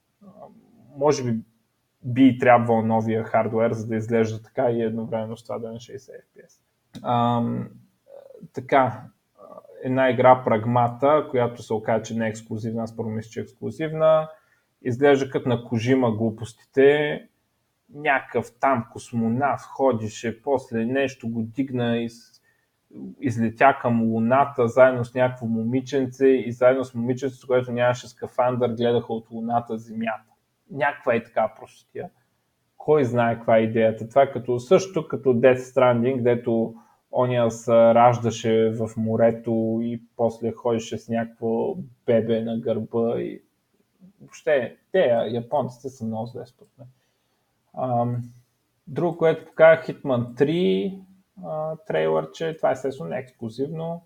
може би би трябвал новия хардуер, за да изглежда така и едновременно с това да е на шейсет еф пи ес. А, така, една игра Прагмата, която се оказа, че не е ексклузивна, аз първо мисля, че е ексклузивна. Изглежда като на Кожима глупостите. Някакъв там космонавт ходише, после нещо го дигна и излетя към Луната заедно с някакво момиченце и заедно с момиченцето, което нямаше скафандър, гледаха от Луната Земята. Някаква е така простия. Кой знае каква е идеята? Това е като, също като Death Stranding, където оня се раждаше в морето и после ходеше с някакво бебе на гърба. И... Въобще, те, японците са много зле според мен. Друго, което показах, Hitman три, а, трейлър, че това естествено не е ексклюзивно.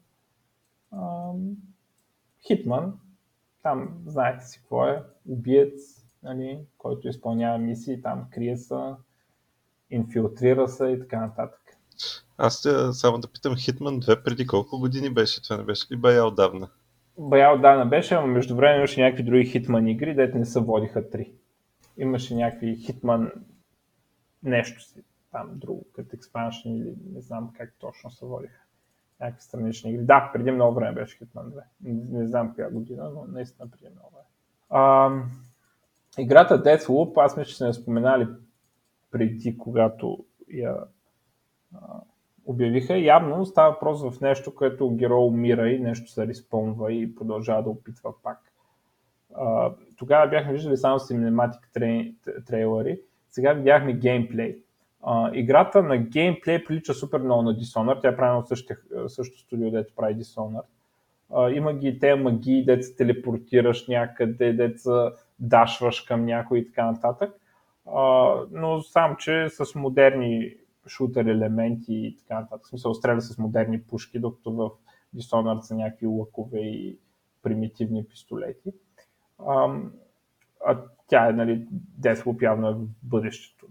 Хитман, там знаете си какво е, убиец, нали, който изпълнява мисии, там крие се, инфилтрира се и така нататък. Аз те, само да питам, Hitman две преди колко години беше? Това не беше ли бая отдавна? Бая отдавна беше, но между време имаше някакви други Hitman игри, дето не се водиха три. Имаше някакви Hitman нещо си, там друго, като expansion или не знам как точно се водиха. Някакви странични игри. Да, преди много време беше Hitman две. Не, не знам коя година, но наистина преди много време. А, играта Deathloop, аз мисля, че сме я споменали преди, когато я а, обявиха. Явно става въпрос в нещо, което герой умира и нещо се респонва и продължава да опитва пак. А, тогава бяхме виждали само cinematic трейлери, сега видяхме геймплей. Uh, играта на геймплей прилича супер много на Dishonored, тя е правена от същото, същото студио, дето прави Dishonored. Uh, има ги те магии, дето се телепортираш някъде, дето се дашваш към някой и така нататък. Uh, но сам, че с модерни шутер елементи и така нататък. В смисъл, стреля с модерни пушки, докато в Dishonored са някакви лъкове и примитивни пистолети. Uh, а тя е, нали, Deathloop явно е в бъдещето.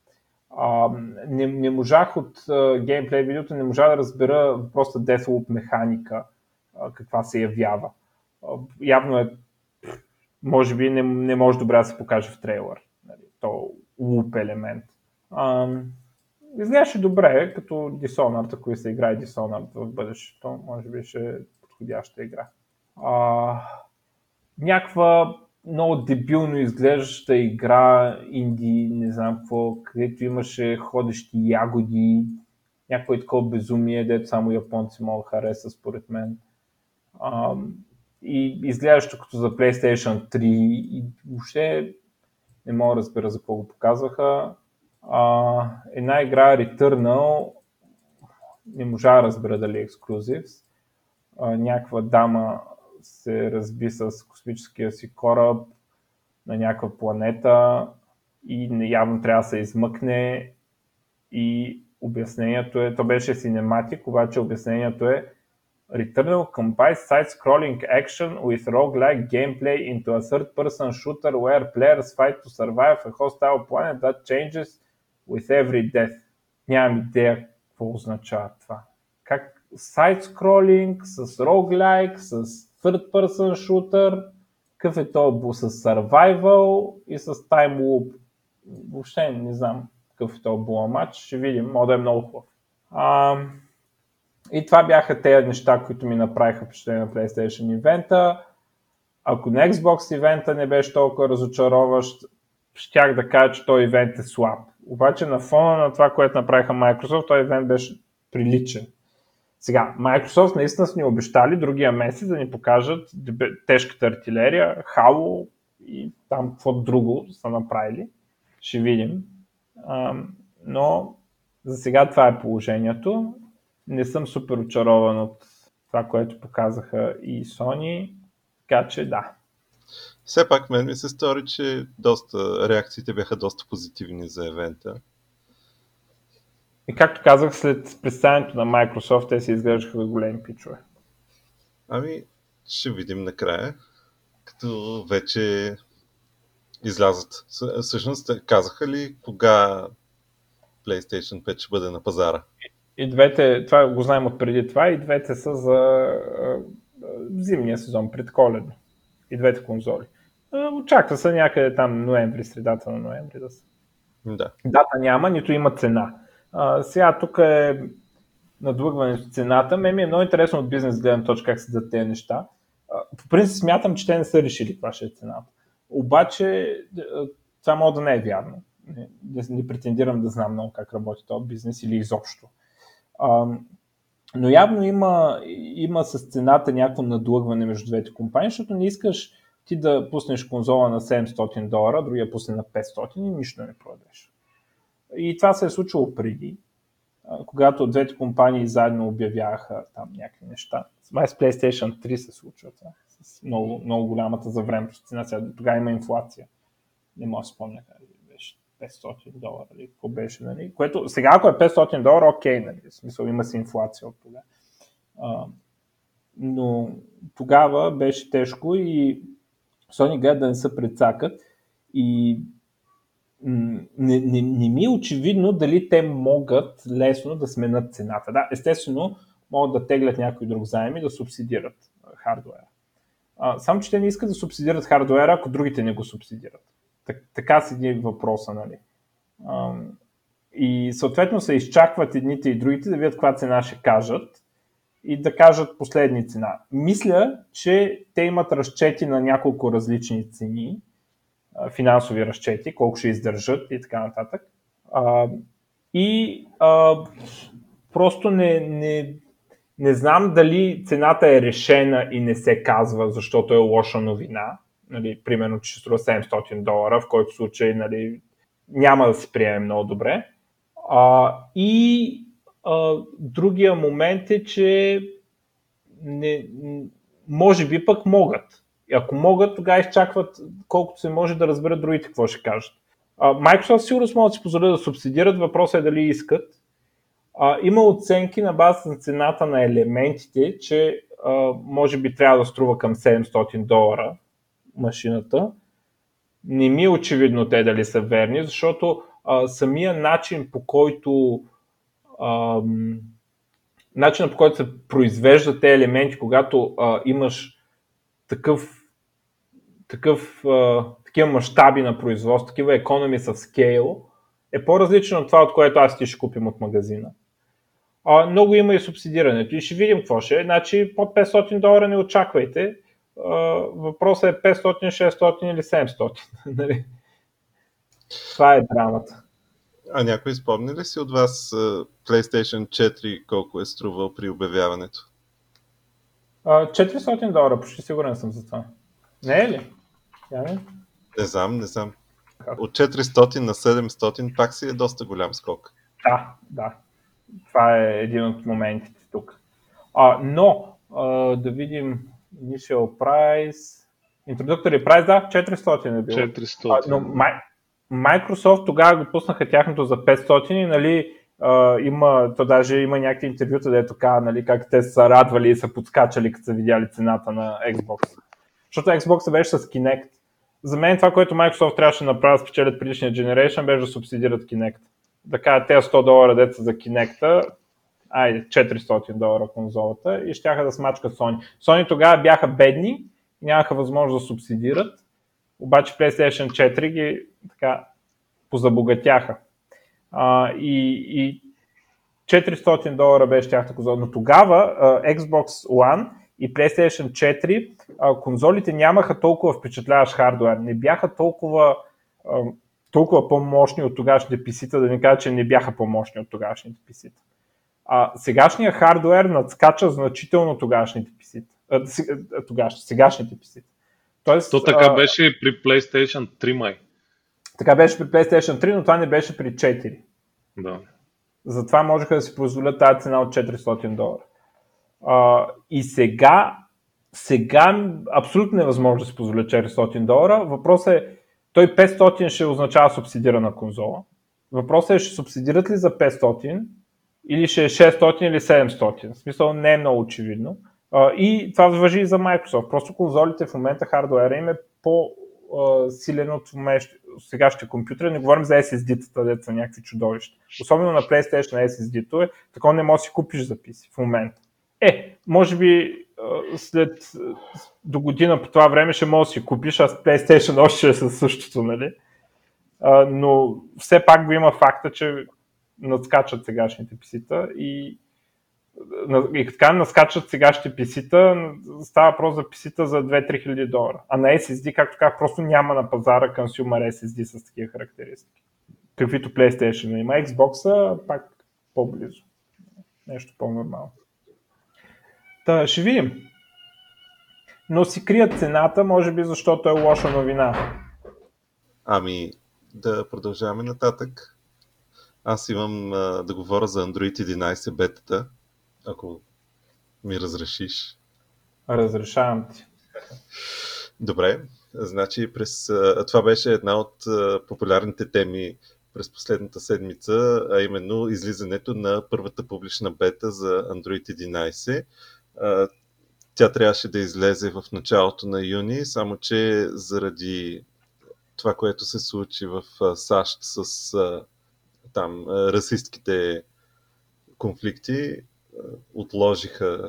Uh, не, не можах от uh, геймплей видеото, не можах да разбера просто Deathloop механика, uh, каква се явява. Uh, явно е, може би не, не може добре да се покаже в трейлър, нали, то луп елемент. Uh, изглеждаше добре, като Dishonored, ако се играе Dishonored в бъдещето, може би ще е подходяща игра. Uh, някаква много дебилно изглеждаща игра, инди, не знам какво, където имаше ходещи ягоди, някакво такова безумие, дето само японци могат да харесат според мен. А, и изглеждащо като за PlayStation три и въобще не мога да разбера за какво го показваха. А, една игра Returnal, не можа да разбера дали е ексклюзив. А, някаква дама се разби с космическия си кораб на някаква планета и явно трябва да се измъкне и обяснението е, то беше синематик, обаче обяснението е Returnal combines side-scrolling action with roguelike gameplay into a third-person shooter where players fight to survive a hostile planet that changes with every death. Нямам идея какво означава това. Как side-scrolling с roguelike, с third-person shooter, какъв е то с survival и с time loop. Въобще не знам какъв е то буламач, ще видим, може да е много хубав. А, и това бяха тези неща, които ми направиха впечатление на PlayStation ивента. Ако на Xbox ивента не беше толкова разочароващ, щях да кажа, че този ивент е слаб. Обаче на фона на това, което направиха Microsoft, този ивент беше приличен. Сега, Microsoft наистина са ни обещали другия месец да ни покажат тежката артилерия, Halo и там какво друго са направили. Ще видим. А, но за сега това е положението. Не съм супер очарован от това, което показаха и Sony, така че да. Все пак мен ми се стори, че доста, реакциите бяха доста позитивни за евента. И както казах, след представянето на Microsoft, те се изглеждаха големи пичове. Ами, ще видим накрая, като вече излязат. Всъщност, казаха ли кога PlayStation пет ще бъде на пазара? И двете, това го знаем от преди това, и двете са за а, зимния сезон, предколедно. И двете конзоли. А, очаква се някъде там ноември, средата на ноември да са. Да. Дата няма, нито има цена. А, сега тук е надлъгване с цената. Ме ми е много интересно от бизнес гледна точка как се дадат тези неща. А, по принцип смятам, че те не са решили каква ще е цената. Обаче това може да не е вярно. Не, не претендирам да знам много как работи този бизнес или изобщо. А, но явно има, има с цената някакво надлъгване между двете компании, защото не искаш ти да пуснеш конзола на седемстотин долара, другия пусне на петстотин и нищо не продадеш. И това се е случило преди, когато двете компании заедно обявяха там някакви неща. Май с PlayStation три се случва това, с много, много голямата за времето цена. Сега тогава има инфлация. Не мога да спомня как беше. петстотин долара, нали, какво беше, нали? Което сега ако е петстотин долара, окей, нали, в смисъл има си инфлация от това. А, но тогава беше тежко и Sony гледа да не се прецакат и не, не, не ми е очевидно дали те могат лесно да сменят цената. Да, естествено, могат да теглят някой друг заем и да субсидират хардуера. А, само, че те не искат да субсидират хардуера, ако другите не го субсидират. Так, така седи въпроса, нали? А, и съответно се изчакват едните и другите да видят каква цена ще кажат и да кажат последни цена. Мисля, че те имат разчети на няколко различни цени, финансови разчети, колко ще издържат и така нататък. А, и а, просто не, не, не знам дали цената е решена и не се казва, защото е лоша новина. Нали, примерно, че ще струва седемстотин долара, в който случай, нали, няма да се приеме много добре. А, и а, другия момент е, че не, може би пък могат. И ако могат, тогава изчакват колкото се може да разберат другите какво ще кажат. А, Microsoft сигурно могат да си позволят да субсидират, въпросът е дали искат. А, има оценки на база на цената на елементите, че а, може би трябва да струва към седемстотин долара машината. Не ми е очевидно те дали са верни, защото а, самия начин по който а, начинът по който се произвеждат тези елементи, когато а, имаш такъв, такъв, а, такива мащаби на производство, такива economies of scale, е по-различно от това, от което аз ти ще купим от магазина. А, много има и субсидирането и ще видим какво ще е. Значи под петстотин долара не очаквайте. А, въпросът е петстотин, шестстотин или седемстотин. Това е драмата. А някой спомни ли си от вас uh, PlayStation четири колко е струвал при обявяването? А, четиристотин долара, почти сигурен съм за това. Не е ли? Яме? Не знам, не знам. От четиристотин на седемстотин пак си е доста голям скок. Да, да. Това е един от моментите тук. А, но, а, да видим Initial Price, Introductory Price, да, четиристотин е било. четиристотин. А, но Microsoft тогава го пуснаха тяхното за петстотин и, нали, а, има, то даже има някакви интервюта, дето казва, нали, как те са радвали и са подскачали, като са видяли цената на Xbox. Защото Xbox беше с Kinect. За мен това, което Microsoft трябваше да направят, спечелят предишния Generation, беше да субсидират Kinect. Да кажат, тези сто долара деца за Kinect-а, айде, четиристотин долара конзолата и щяха да смачкат Sony. Sony тогава бяха бедни, нямаха възможност да субсидират, обаче PlayStation четири ги така позабогатяха. А, и, и четиристотин долара беше тяхната конзола. Но тогава uh, Xbox One и PlayStation четири uh, конзолите нямаха толкова впечатляващ хардуер. Не бяха толкова, uh, толкова по-мощни от тогашните пи си-та, да не кажа, че не бяха по-мощни от тогашните пи си-та. А, сегашния хардуер надскача значително тогашните пи си-та. А, тогаш, сегашните пи си-та. Тоест, То така а, беше и при PlayStation три май. Така беше при PlayStation три, но това не беше при четири. Да. Затова можеха да си позволят тази цена от четиристотин долара. А, и сега, сега абсолютно невъзможно да си позволят четиристотин долара. Въпросът е, той петстотин ще означава субсидирана конзола. Въпросът е, ще субсидират ли за петстотин или ще е шестстотин или седемстотин. В смисъл не е много очевидно. Uh, и това важи и за Microsoft. Просто конзолите в момента, хардуера им е по-силен от сегашните компютри. Не говорим за ес ес ди-тата, дето са някакви чудовища. Особено на PlayStation ес ес ди-то е, такова не можеш да си купиш за пи си в момента. Е, може би след до година по това време ще можеш да си купиш, а PlayStation още ще е със същото, нали? Uh, но все пак го има факта, че надскачат сегашните пи си-та и и така наскачат сегашните пи си-та, става въпрос за пи си-та за две-три хиляди долара. А на ес ес ди, както казах, просто няма на пазара consumer ес ес ди с такива характеристики. Каквито PlayStation има. Xbox-а пак по-близо. Нещо по-нормално. Та, ще видим. Но си крият цената, може би защото е лоша новина. Ами, да продължаваме нататък. Аз имам а, да говоря за Android единайсет бетата. Ако ми разрешиш. Разрешавам ти. Добре. Значи през, а, това беше една от а, популярните теми през последната седмица, а именно излизането на първата публична бета за Android единайсет. А, тя трябваше да излезе в началото на юни, само че заради това, което се случи в а, САЩ с а, там а, расистките конфликти, а, отложиха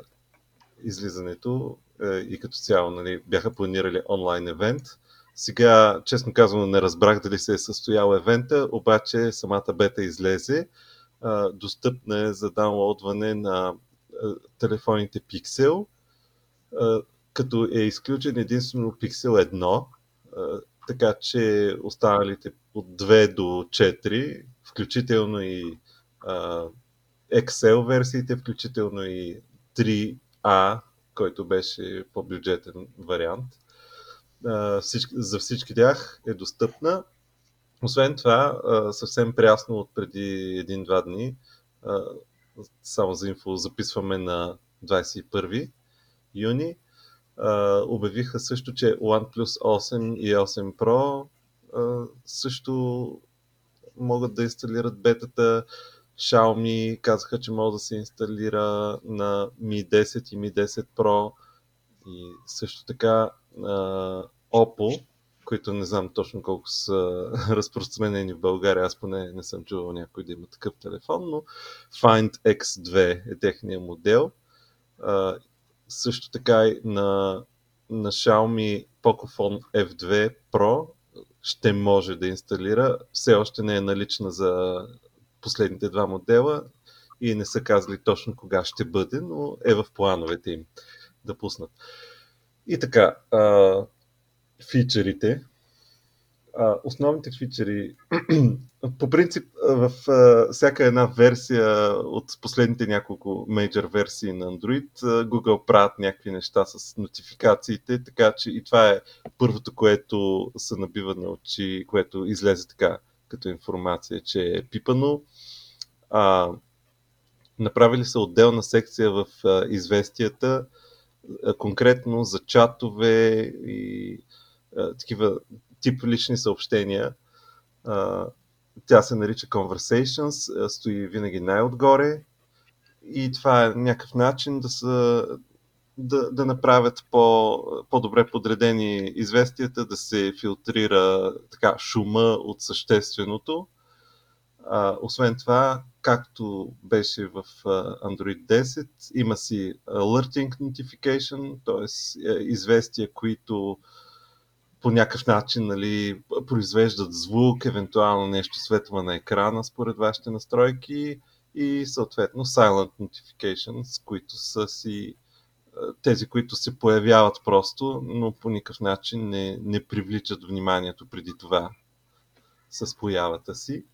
излизането а, и като цяло, нали, бяха планирали онлайн евент. Сега, честно казвам, не разбрах дали се е състоял евента, обаче самата бета излезе. А, достъпна е за даунлоудване на а, телефоните Pixel, а, като е изключен единствено Pixel едно, а, така че останалите от две до четири, включително и а, икс ел версиите, включително и три А, който беше по-бюджетен вариант, а, всички, за всички тях е достъпна. Освен това, а, съвсем прясно от преди един-два дни, а, само за инфо записваме на двадесет и първи юни, а, обявиха също, че OnePlus осем и осем Pro а, също могат да инсталират бетата. Xiaomi казаха, че може да се инсталира на Ми десет и Ми десет Pro, и също така а, Oppo, които не знам точно колко са разпространени в България, аз поне не съм чувал някой да има такъв телефон, но Find Икс две е техния модел. А, също така и на, на Xiaomi Pocophone еф две Pro ще може да инсталира. Все още не е налична за последните два модела и не са казали точно кога ще бъде, но е в плановете им да пуснат. И така, а, фичерите. А, основните фичери, по принцип, в а, всяка една версия от последните няколко мейджор версии на Android, Google правят някакви неща с нотификациите, така че и това е първото, което се набива на очи, което излезе така като информация, че е пипано. А, направили са отделна секция в а, известията, а, конкретно за чатове и а, такива тип лични съобщения. А, тя се нарича Conversations, стои винаги най-отгоре и това е някакъв начин да, са, да, да направят по, по-добре подредени известията, да се филтрира така шума от същественото. А, освен това, както беше в Android десет, има си Alerting Notification, т.е. известия, които по някакъв начин, нали, произвеждат звук, евентуално нещо светва на екрана според вашите настройки, и съответно Silent Notifications, които са си тези, които се появяват просто, но по никакъв начин не, не привличат вниманието преди това с появата си.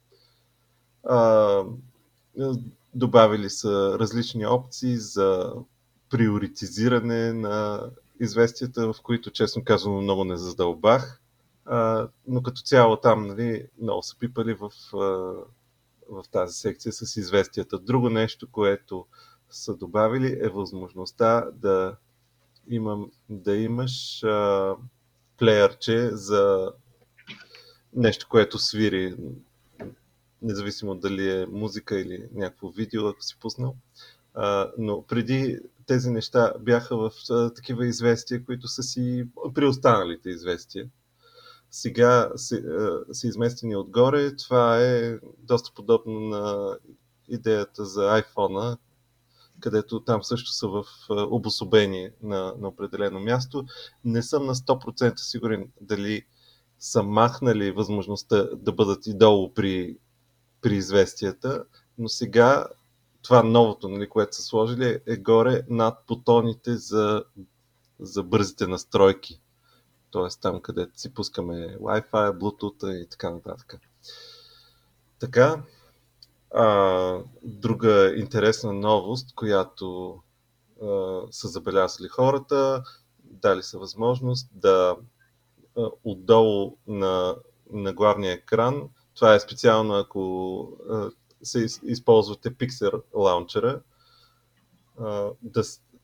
А, добавили са различни опции за приоритизиране на известията, в които, честно казвам, много не задълбах, а, но като цяло там, нали, много са пипали в, в тази секция с известията. Друго нещо, което са добавили, е възможността да, имам, да имаш а, плеерче за нещо, което свири, независимо дали е музика или някакво видео, ако си пуснал. А, но преди тези неща бяха в а, такива известия, които са си при останалите известия. Сега са, а, са изместени отгоре. Това е доста подобно на идеята за iPhone-а, където там също са в а, обособени на, на определено място. Не съм на сто процента сигурен дали са махнали възможността да бъдат и долу при, при известията, но сега това новото, нали, което са сложили, е горе над бутоните за, за бързите настройки. Тоест там, където си пускаме Wi-Fi, Bluetooth и така нататък. Така, а, друга интересна новост, която а, са забелязали хората, дали са възможност да а, отдолу на, на главния екран, това е специално ако а, се използвате Pixel Launcher, да,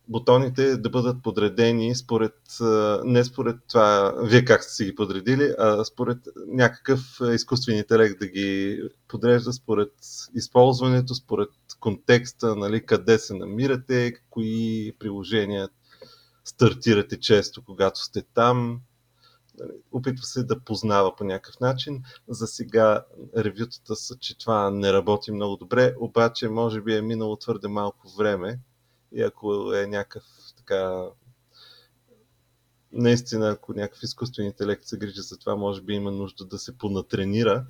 бутоните да бъдат подредени според, не според това вие как сте си ги подредили, а според някакъв изкуствен интелект да ги подрежда според използването, според контекста, нали, къде се намирате, кои приложения стартирате често, когато сте там. Опитва се да познава по някакъв начин. За сега ревютата са, че това не работи много добре, обаче може би е минало твърде малко време и ако е някакъв така... Наистина, ако някакъв изкуствен интелект се грижи за това, може би има нужда да се понатренира.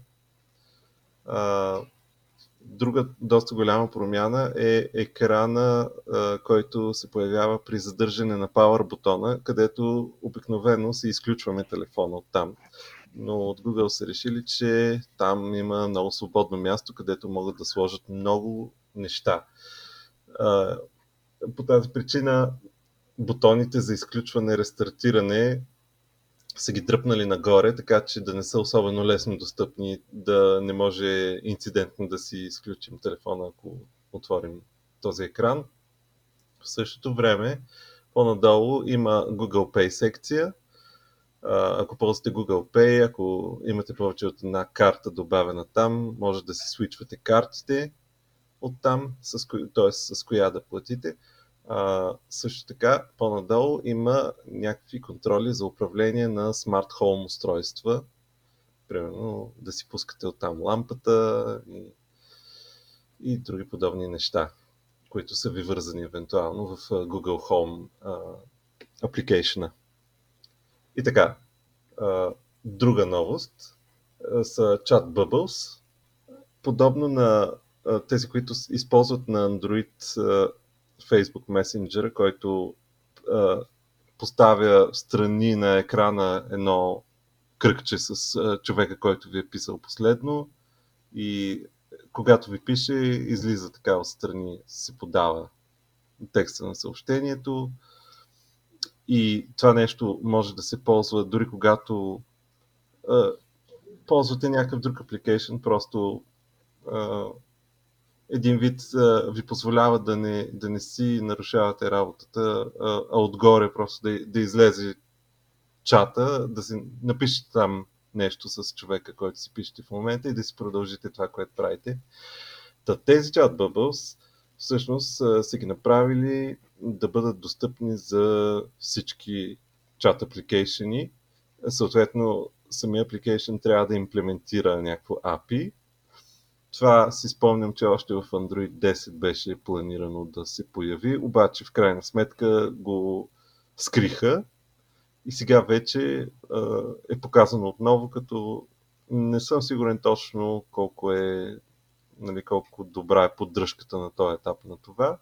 Друга доста голяма промяна е екрана, който се появява при задържане на Power бутона, където обикновено се изключваме телефона оттам. Но от Google са решили, че там има много свободно място, където могат да сложат много неща. По тази причина бутоните за изключване, рестартиране са ги дръпнали нагоре, така че да не са особено лесно достъпни, да не може инцидентно да си изключим телефона, ако отворим този екран. В същото време, по-надолу има Google Pay секция. Ако ползвате Google Pay, ако имате повече от една карта добавена там, може да си свичвате картите оттам, т.е. с коя да платите. Uh, също така, по-надолу има някакви контроли за управление на Smart Home устройства. Примерно да си пускате оттам лампата и, и други подобни неща, които са ви вързани евентуално в Google Home uh, application. И така, uh, друга новост uh, са Chat Bubbles. Подобно на uh, тези, които използват на Android uh, Facebook Messenger, който а, поставя страни на екрана едно кръгче с а, човека, който ви е писал последно и когато ви пише, излиза така отстрани, се подава текста на съобщението и това нещо може да се ползва дори когато а, ползвате някакъв друг application, просто а, един вид а, ви позволява да не, да не си нарушавате работата, а, а отгоре просто да, да излезе чата, да си напишете там нещо с човека, който си пишете в момента и да си продължите това, което правите. Та тези Chat Bubbles всъщност са ги направили да бъдат достъпни за всички чат апликейшени. Съответно, самия апликейшн трябва да имплементира някакво ей пи ай. Това си спомням, че още в Android десет беше планирано да се появи, обаче в крайна сметка го скриха и сега вече а, е показано отново, като не съм сигурен точно колко е, нали, колко добра е поддръжката на този етап на това.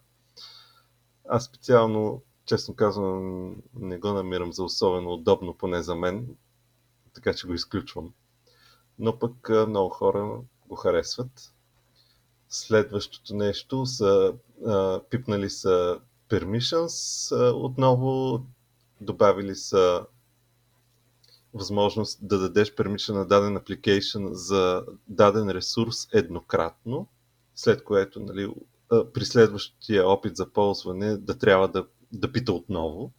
Аз специално, честно казвам, не го намирам за особено удобно, поне за мен, така че го изключвам. Но пък много хора го харесват. Следващото нещо са а, пипнали са permissions, а, отново добавили са възможност да дадеш permission на даден application за даден ресурс еднократно, след което, нали, при следващия опит за ползване да трябва да, да пита отново.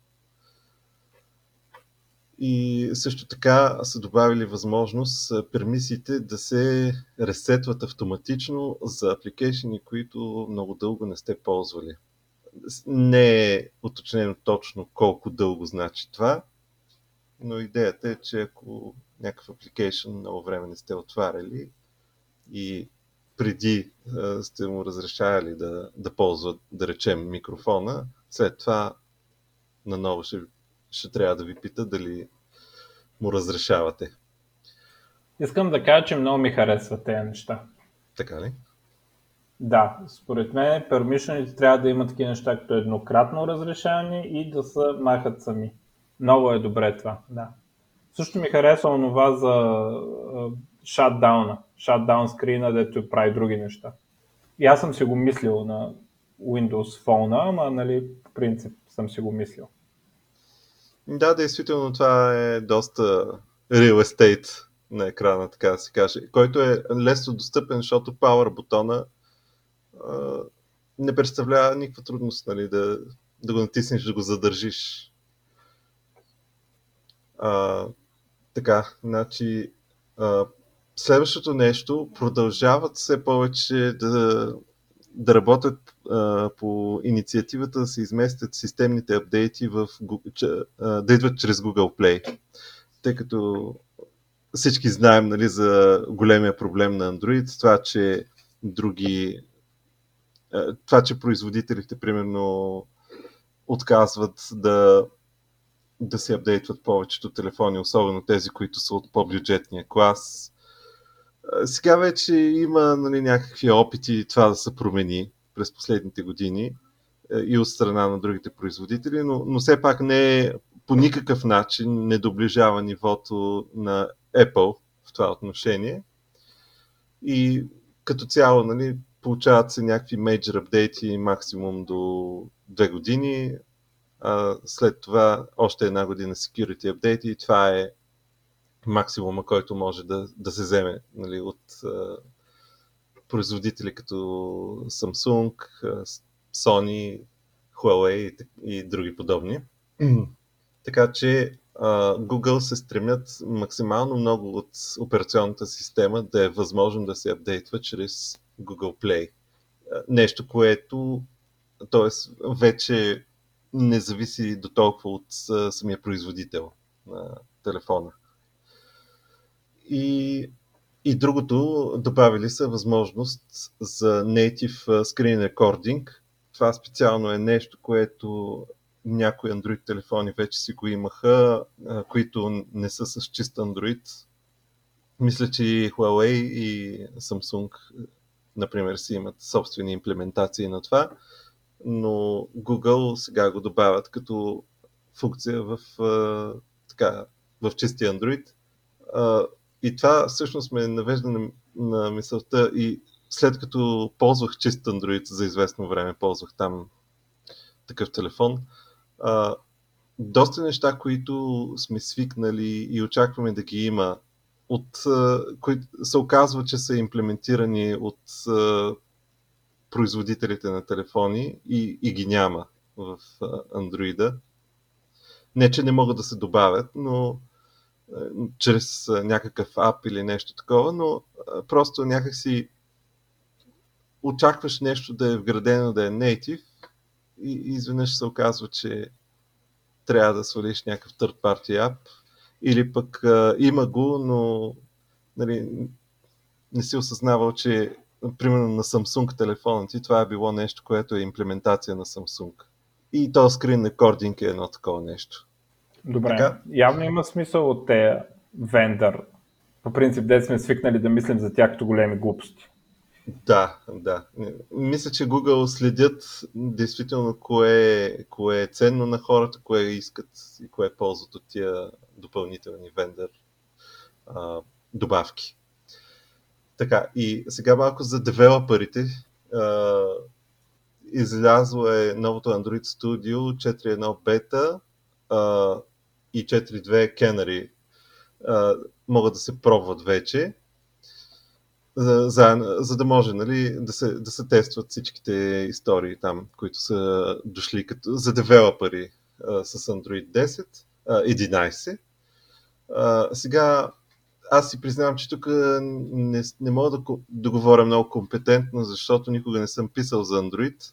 И също така са добавили възможност пермисиите да се ресетват автоматично за апликейшени, които много дълго не сте ползвали. Не е уточнено точно колко дълго значи това, но идеята е, че ако някакъв апликейшн много време не сте отваряли и преди а, сте му разрешавали да, да ползва, да речем, микрофона, след това наново ще, ще трябва да ви пита дали му разрешавате. Искам да кажа, че много ми харесват тези неща. Така ли? Да, според мен пермишените трябва да имат такива неща, като еднократно разрешаване и да се махат сами. Много е добре това, да. Също ми харесва онова за шатдауна, шатдаун скрина, дето прави други неща. И аз съм си го мислил на Windows Phone, ама, нали, по принцип съм си го мислил. Да, действително това е доста real estate на екрана, така да се каже, който е лесно достъпен, защото Power бутона а, не представлява никаква трудност, нали, да, да го натиснеш, да го задържиш. А, така, значи а, следващото нещо, продължават все повече да, да работят а, по инициативата да се изместят системните апдейти в, че, а, да идват чрез Google Play. Тъй като всички знаем, нали, за големия проблем на Android, това, че други това, че производителите примерно отказват да да се апдейтват повечето телефони, особено тези, които са от по-бюджетния клас. Сега вече има, нали, някакви опити това да се промени през последните години и от страна на другите производители, но, но все пак не е по никакъв начин не доближава нивото на Apple в това отношение. И като цяло, нали, получават се някакви major апдейти максимум до две години, а след това още една година security апдейти и това е максимума, който може да, да се вземе, нали, от а, производители като Samsung, Sony, Huawei и, и други подобни. Така че а, Google се стремят максимално много от операционната система да е възможно да се апдейтва чрез Google Play. Нещо, което т.е. вече не зависи до толкова от самия производител на телефона. И, и другото, добавили са възможност за native screen recording. Това специално е нещо, което някои Android телефони вече си го имаха, които не са с чист Android. Мисля, че и Huawei и Samsung, например, си имат собствени имплементации на това, но Google сега го добавят като функция в, така, в чистия Android. И това всъщност ме навежда на, на мисълта и след като ползвах чист Android за известно време, ползвах там такъв телефон, а, доста неща, които сме свикнали и очакваме да ги има, от, а, които се оказва, че са имплементирани от а, производителите на телефони и, и ги няма в а, Android. Не, че не могат да се добавят, но а, чрез а, някакъв ап или нещо такова, но а, просто някакси очакваш нещо да е вградено, да е native и, и изведнъж се оказва, че трябва да свалиш някакъв third party app или пък а, има го, но нали, не си осъзнавал, че примерно на Samsung телефона ти това е било нещо, което е имплементация на Samsung. И то screen recording е едно такова нещо. Добре, така? Явно има смисъл от тези вендър. По принцип, де сме свикнали да мислим за тях като големи глупости. Да, да. Мисля, че Google следят действително кое, кое е ценно на хората, кое искат и кое ползват от тия допълнителни вендър а, добавки. Така, и сега малко за девелоперите. А, излязло е новото Android Studio четири точка едно бета а, и четири точка две Canary а, могат да се пробват вече. За, за, за да може, нали, да, се, да се тестват всичките истории там, които са дошли като, за девелопери а, с Android десет, а, единайсет. А, сега аз си признавам, че тук не, не мога да, да говоря много компетентно, защото никога не съм писал за Android.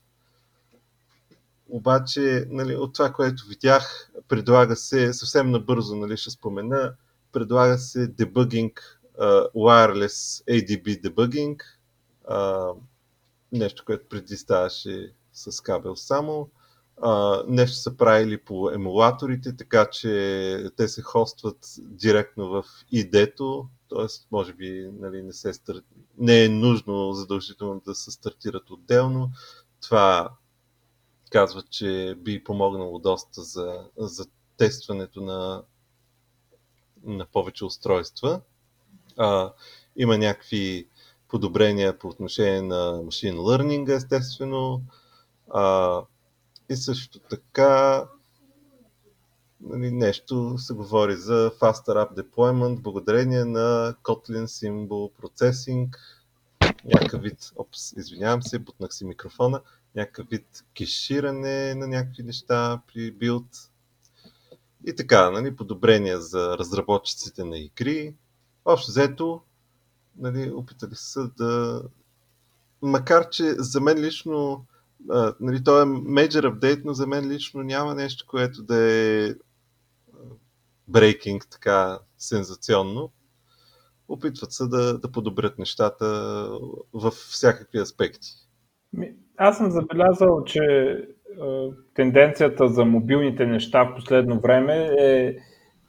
Обаче, нали, от това, което видях, предлага се, съвсем набързо, нали, ще спомена, предлага се дебъгинг, Uh, wireless ей ди би debugging, uh, нещо, което преди ставаше с кабел само. Uh, нещо са правили по емулаторите, така че те се хостват директно в ай ди и-то, т.е. може би, нали, не, се стар... не е нужно задължително да се стартират отделно. Това казват, че би помогнало доста за, за тестването на, на повече устройства. Uh, има някакви подобрения по отношение на machine learning, естествено. Uh, и също така нали, нещо се говори за faster app deployment благодарение на Kotlin Symbol Processing. Някакъв вид, опс, извинявам се, бутнах си микрофона. някакъв вид кеширане на някакви неща при билд и така, нали, подобрения за разработчиците на игри. Общо взето, нали, опитали са да... Макар че за мен лично, а, нали, то е major update, но за мен лично няма нещо, което да е breaking, така сензационно. Опитват се да, да подобрят нещата във всякакви аспекти. Аз съм забелязал, че е, тенденцията за мобилните неща в последно време е, е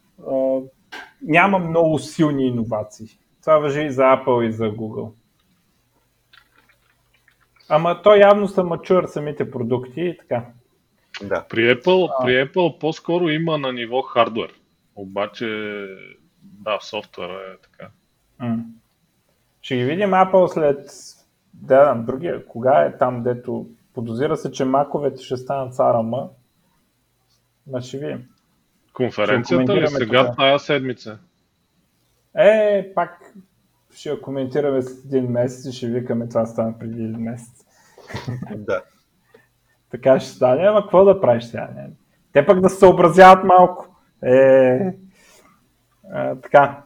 няма много силни иновации. Това важи и за Apple и за Google. Ама то явно са мачуър самите продукти и така. Да. При Apple, а... при Apple по-скоро има на ниво хардуер. Обаче, да, в софтуера е така. М. Ще ги видим Apple след... Да, другия. Кога е там, дето подозира се, че маковете ще станат с ей ар ем. Ма ще видим. Конференцията ли сега това. Тая седмица? Е, пак ще я коментираме след един месец и ще викаме това стана преди един месец. Да. Така ще стане, ама какво да правиш сега? Не? Те пък да се съобразяват малко. Е, а, така.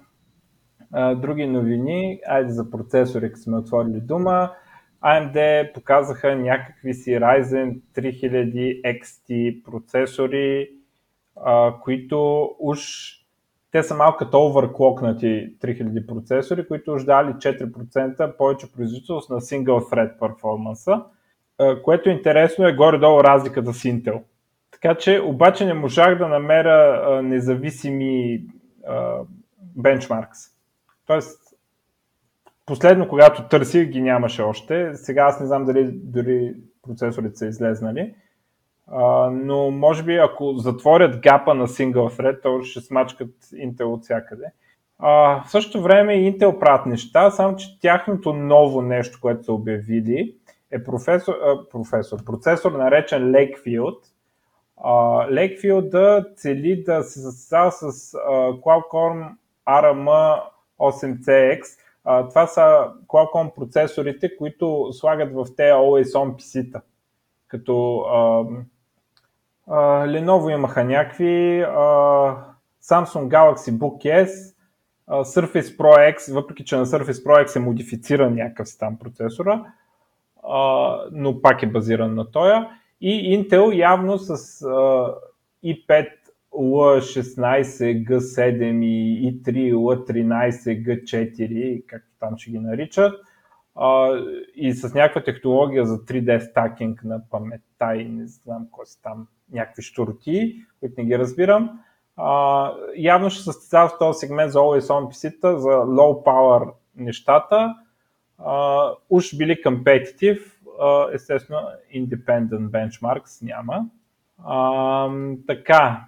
А, други новини, айде за процесори, като сме отворили дума. ей ем ди показаха някакви си Ryzen три хиляди икс ти процесори, а, които уж те са малко като overclockнати три хиляди процесори, които уж дали четири процента повече производителност на single thread перформанса, което интересно е горе-долу разликата с Intel. Така че обаче не можах да намеря а, независими а, бенчмаркс. Тоест, последно, когато търсих, ги нямаше още. Сега аз не знам дали дори процесорите са излезнали. Uh, но може би ако затворят гапа на single thread, то ще смачкат Intel от всякъде. Uh, в същото време и Intel правят неща, само че тяхното ново нещо, което са обявили, е професор, uh, професор, процесор наречен Lakefield. Uh, Lakefield да цели да се състава с uh, Qualcomm ар ем осем си екс. Uh, това са Qualcomm процесорите, които слагат в тези Always On пи си-та. Като uh, uh, Lenovo имаха някакви, uh, Samsung Galaxy Book S, uh, Surface Pro X, въпреки че на Surface Pro X е модифициран някакъв си там процесора, uh, но пак е базиран на тоя. И Intel явно с uh, и пет ел шестнайсет джи седем и и три ел тринайсет джи четири, както там ще ги наричат, Uh, и с някаква технология за три Ди стакинг на паметта и не знам кой са там, някакви щурти, които не ги разбирам. Uh, явно ще състезава в този сегмент за Always On пи си-та, за low power нещата. Uh, уж били competitive, uh, естествено independent benchmarks няма. Uh, така.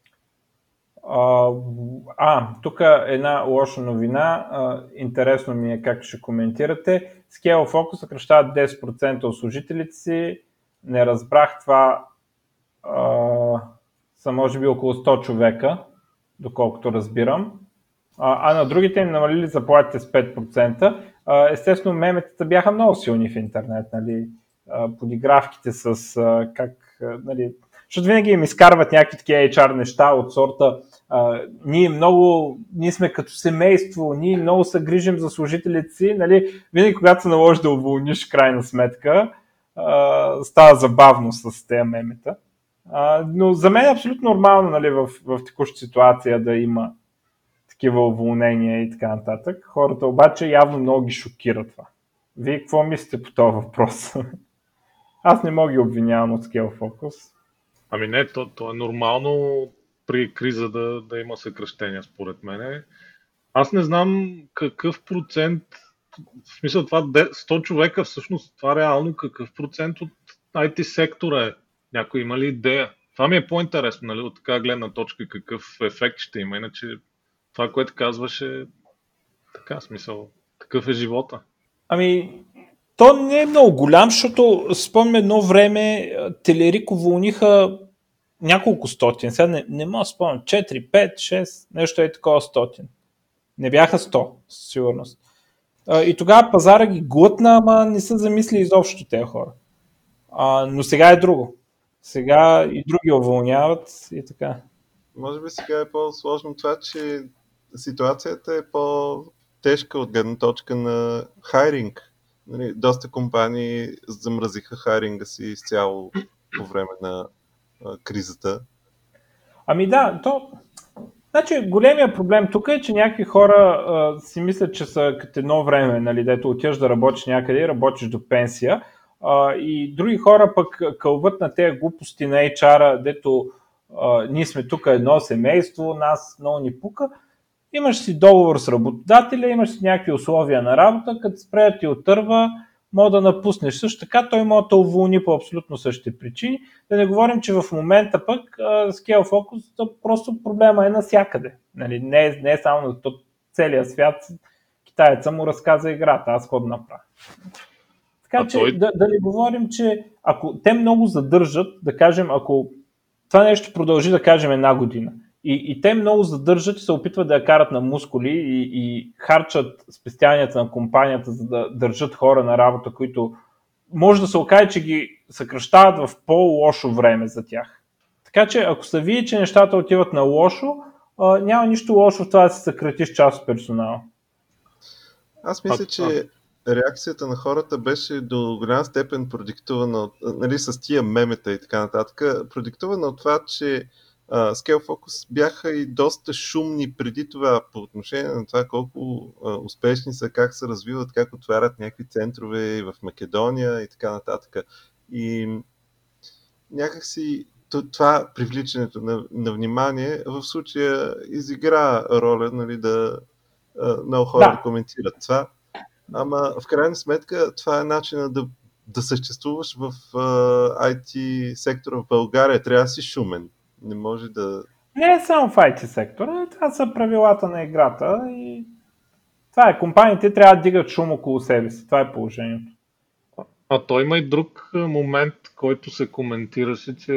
Uh, а, тук една лоша новина, uh, интересно ми е как ще коментирате. Scale Focus съкращават десет процента от служителите си, не разбрах това, uh, са може би около сто човека, доколкото разбирам, uh, а на другите им намалили заплатите с пет процента. Uh, естествено меметата бяха много силни в интернет, нали? Uh, подигравките с uh, как, uh, нали, защото винаги им изкарват някакви такива ейч ар неща от сорта а, ние много, ние сме като семейство, ние много се грижим за служителите си, нали, винаги когато се наложи да уволниш крайна сметка, а, става забавно с тези мемета. А, но за мен е абсолютно нормално, нали, в, в текуща ситуация да има такива уволнения и така нататък. Хората обаче явно много ги шокира това. Вие какво мислите по този въпрос? Аз не мога ги обвинявам от Scale Focus. Ами не, то, то е нормално при криза да, да има съкращения, според мен. Аз не знам какъв процент, в смисъл това сто човека, всъщност това реално какъв процент от ай ти сектора е. Някой има ли идея? Това ми е по-интересно, нали, от така гледна точка какъв ефект ще има. Иначе това, което казваш е така, смисъл, такъв е живота. Ами, то не е много голям, защото спомня едно време Телерик уволниха няколко стотин, сега не, не мога да спомням, четири, пет, шест, нещо е такова стотин. Не бяха сто, със сигурност. И тогава пазара ги глътна, ама не са замисли изобщо тези хора. А, но сега е друго. Сега и други уволняват и така. Може би сега е по-сложно това, че ситуацията е по-тежка от гледна точка на хайринг. Нали, доста компании замразиха хайринга си изцяло по време на а, кризата. Ами да, то... Значи, големия проблем тук е, че някакви хора а, си мислят, че са като едно време, нали, дето отиваш да работиш някъде и работиш до пенсия. А, и други хора пък кълват на тези глупости на ейч ар-а, дето а, ние сме тук едно семейство, нас много ни пука. Имаш си договор с работодателя, имаш си някакви условия на работа, като спре да ти отърва, може да напуснеш. Също така той може да уволни по абсолютно същите причини. Да не говорим, че в момента пък Scale Focus просто проблема е навсякъде. Нали, не, е, не е само на целия свят. Китаеца му разказа играта, аз ход направя. Така а че той... да, да не говорим, че ако те много задържат, да кажем, ако това нещо продължи да кажем една година, И, и те много задържат и се опитват да я карат на мускули и, и харчат спестяванията на компанията, за да държат хора на работа, които може да се окаже, че ги съкръщават в по-лошо време за тях. Така че ако се види, че нещата отиват на лошо, а, няма нищо лошо в това да се съкратиш част от персонала. Аз мисля, че реакцията на хората беше до голяма степен продиктувана, нали, с тия мемета и така нататък, продиктувана от това, че Uh, Scale Focus бяха и доста шумни преди това по отношение на това колко uh, успешни са, как се развиват, как отварят някакви центрове в Македония и така нататък. И някакси това привличането на, на внимание в случая изигра роля, нали, да uh, много хора да. да коментират това. Ама в крайна сметка това е начинът да, да съществуваш в uh, ай ти сектора в България. Трябва да си шумен. Не може да... Не е само в ай ти сектора, това са правилата на играта и това е, компаниите трябва да дигат шум около себе си, това е положението. А то има и друг момент, който се коментираше, че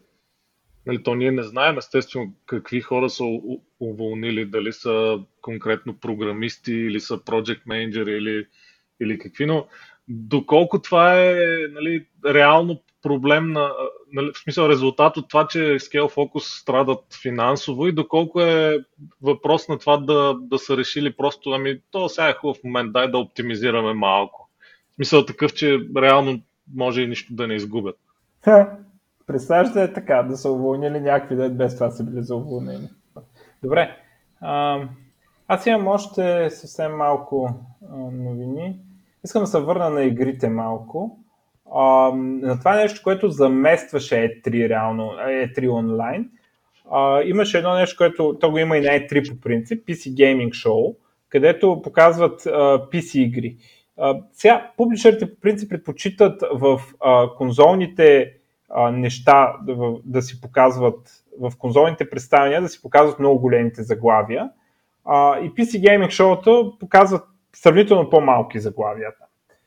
нали, то ние не знаем естествено какви хора са уволнили, дали са конкретно програмисти или са project менеджери или, или какви, но доколко това е нали, реално проблем на, нали, в смисъл резултат от това, че Scale Focus страдат финансово и доколко е въпрос на това да, да са решили просто, ами то сега е хубав момент, дай да оптимизираме малко. В смисъл такъв, че реално може и нищо да не изгубят. Представяш да е така, да са уволнили някакви, да без това са били за уволнени. Добре, а, аз имам още съвсем малко а, новини. Искам да се върна на игрите малко. Uh, на това нещо, което заместваше и три реално, и три онлайн. Uh, имаше едно нещо, което то го има и на и три по принцип, пи си Gaming Show, където показват uh, пи си игри. Uh, сега, публишерите по принцип предпочитат в uh, конзолните uh, неща да, да си показват, в конзолните представяния да си показват много големите заглавия. Uh, и пи си Gaming Show-то показват сравнително по-малки заглавията.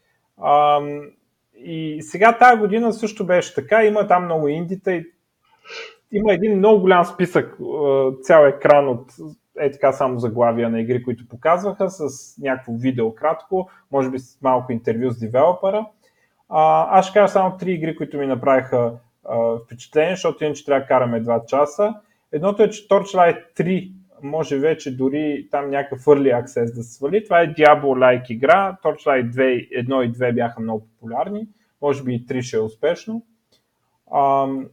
Uh, И сега тази година също беше така, има там много индита и има един много голям списък, цял екран от е така само заглавия на игри, които показваха с някакво видео кратко, може би с малко интервю с девелопера. Аз ще кажа само три игри, които ми направиха впечатление, защото иначе трябва да караме два часа. Едното е, че Torchlight три може вече дори там някакъв early access да се свали. Това е Diablo-like игра. Torchlight две, едно и две бяха много популярни. Може би и три ще е успешно. Um,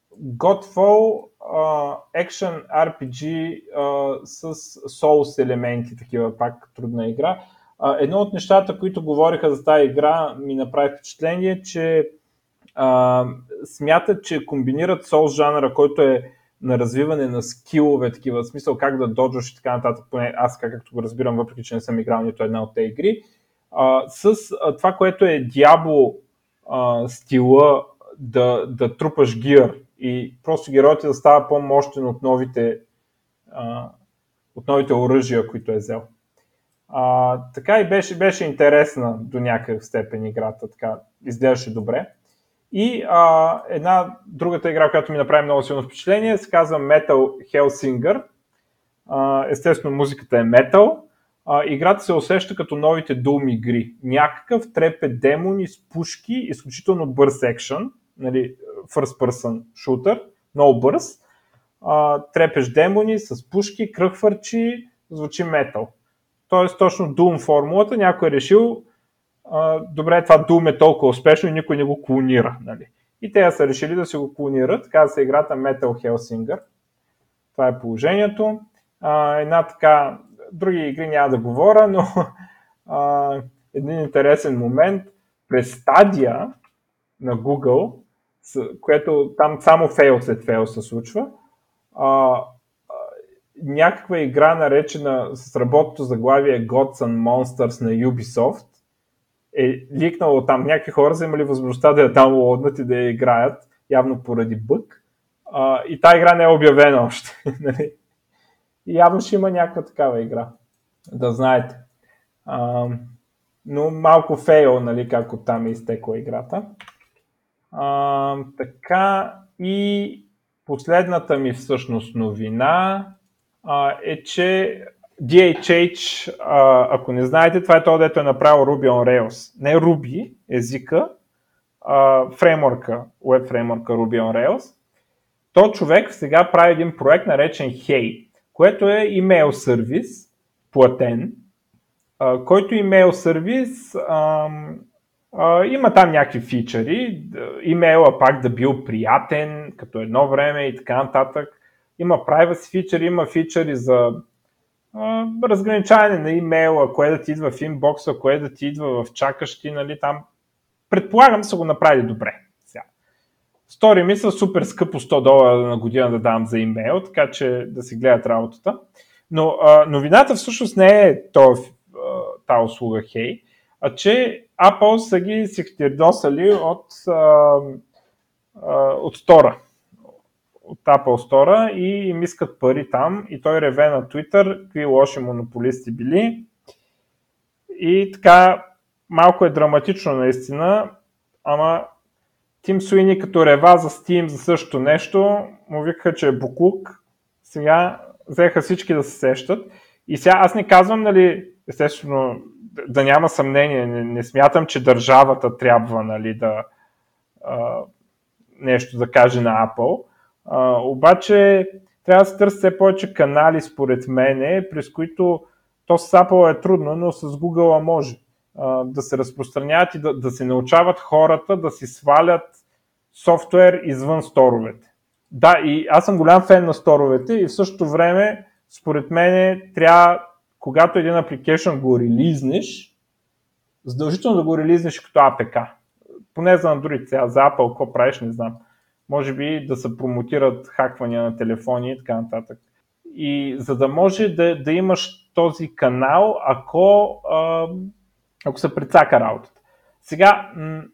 Godfall uh, Action ар пи джи uh, с Souls елементи, такива пак трудна игра. Uh, едно от нещата, които говориха за тази игра, ми направи впечатление, че uh, смятат, че комбинират Souls жанра, който е на развиване на скилове, такива, в смисъл как да доджваш и така нататък, поне аз както го разбирам, въпреки че не съм играл нито една от тези игри, uh, с uh, това, което е Diablo uh, стила да, да трупаш гир и просто героят да става по-мощен от новите, uh, от новите оръжия, които е взел. Uh, така и беше, беше интересна до някакъв степен играта, така изглеждаше добре. И а, една другата игра, която ми направи много силно впечатление, се казва Metal Hellsinger. А, естествено, музиката е метал. а, играта се усеща като новите Doom игри. Някакъв трепет демони с пушки, изключително бърз екшън, нали, first person shooter, много бърз, а, трепеш демони с пушки, кръхвърчи, звучи метал. Тоест точно Doom формулата, някой е решил, а, добре, това Doom е толкова успешно и никой не го клонира. Нали. И те са решили да си го клонират, така да се играта Metal Hellsinger. Това е положението. А, една така, други игри няма да говоря, но а, един интересен момент, през Stadia на Google, с, което там само фейл след фейл се случва, а, а, някаква игра, наречена с работното заглавие Gods and Monsters на Ubisoft, е ликнало там. Някакви хора са имали възможността да я даунлоуднат и да я играят, явно поради бъг. А, и тази игра не е обявена още. И явно ще има някаква такава игра. Да знаете. А, но малко фейл, нали, как оттам е изтекла играта. А, така и последната ми всъщност новина а, е, че ди ейч ейч, а, ако не знаете, това е това, дето е направил Ruby on Rails. Не Ruby, езика, а, фреймворка, web фреймворка Ruby on Rails. То човек сега прави един проект, наречен Hey, което е имейл сервис, платен, а, който имейл сервис а, а, има там някакви фичъри, имейла пак да бил приятен, като едно време и така нататък. Има privacy фичъри, има фичъри за а, разграничаване на имейла, кое да ти идва в инбокса, кое да ти идва в чакащи, нали, там. Предполагам, са го направили добре. Стори ми са супер скъпо сто долара на година да дам за имейл, така че да си гледат работата. Но а, новината всъщност не е тази услуга Hey, а че Apple са ги сектирдосали от, а, а, от Store, от Apple Store и им искат пари там и той реве на Twitter, какви лоши монополисти били. И така малко е драматично наистина, ама Тим Суини като рева за Steam за същото нещо, му викаха, че е буклук. Сега взеха всички да се сещат. И сега аз не казвам, нали, естествено, да няма съмнение, не, не смятам, че държавата трябва, нали, да а, нещо да каже на Apple. А, обаче трябва да се търси все повече канали, според мене, през които то с Apple е трудно, но с Google може да се разпространяват и да, да се научават хората да си свалят софтуер извън сторовете. Да, и аз съм голям фен на сторовете и в същото време, според мен, трябва, когато един апликейшън го релизнеш, задължително да го релизнеш като ей пи кей. Поне за Android, сега за Apple, какво правиш, не знам. Може би да се промотират хаквания на телефони и така нататък. И за да може да, да имаш този канал, ако а, ако се прецака работата. Сега,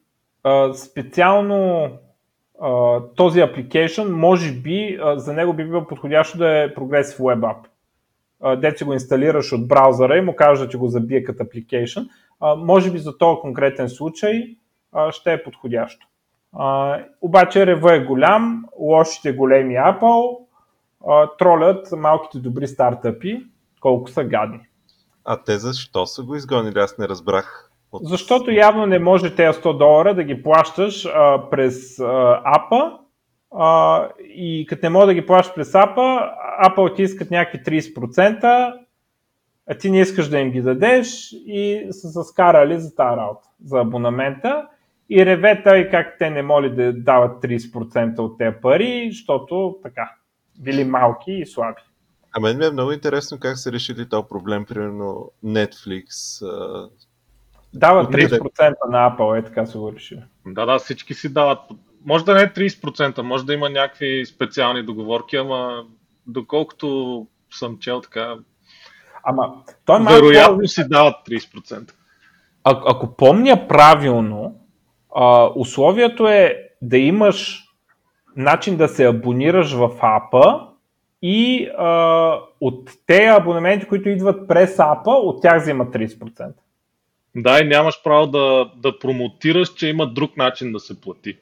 специално този application, може би, за него би било подходящо да е Progressive Web App. Дето си го инсталираш от браузъра и му кажеш да ти го забие като application. Може би за този конкретен случай ще е подходящо. Обаче рева е голям, лошите големи Apple тролят малките добри стартъпи, колко са гадни. А те защо са го изгонили? Аз не разбрах. От... Защото явно не може тези сто долара да ги плащаш а, през а, апа а, и като не може да ги плащаш през апа, Apple ти искат някакви трийсет процента, а ти не искаш да им ги дадеш и са се скарали за тази работа, за абонамента и ревета и как те не моли да дават трийсет процента от тези пари, защото така, били малки и слаби. А мен ми е много интересно как са решили този проблем, примерно Netflix. А... Дава трийсет процента на Apple, е така са го решили. Да, да, всички си дават. Може да не е трийсет процента, може да има някакви специални договорки, ама доколкото съм чел така, ама, той вероятно малко... си дават трийсет процента. А, ако помня правилно, а, условието е да имаш начин да се абонираш в апа, и а, от тези абонементи, които идват през апа, от тях взимат трийсет процента. Да, и нямаш право да, да промотираш, че има друг начин да се плати.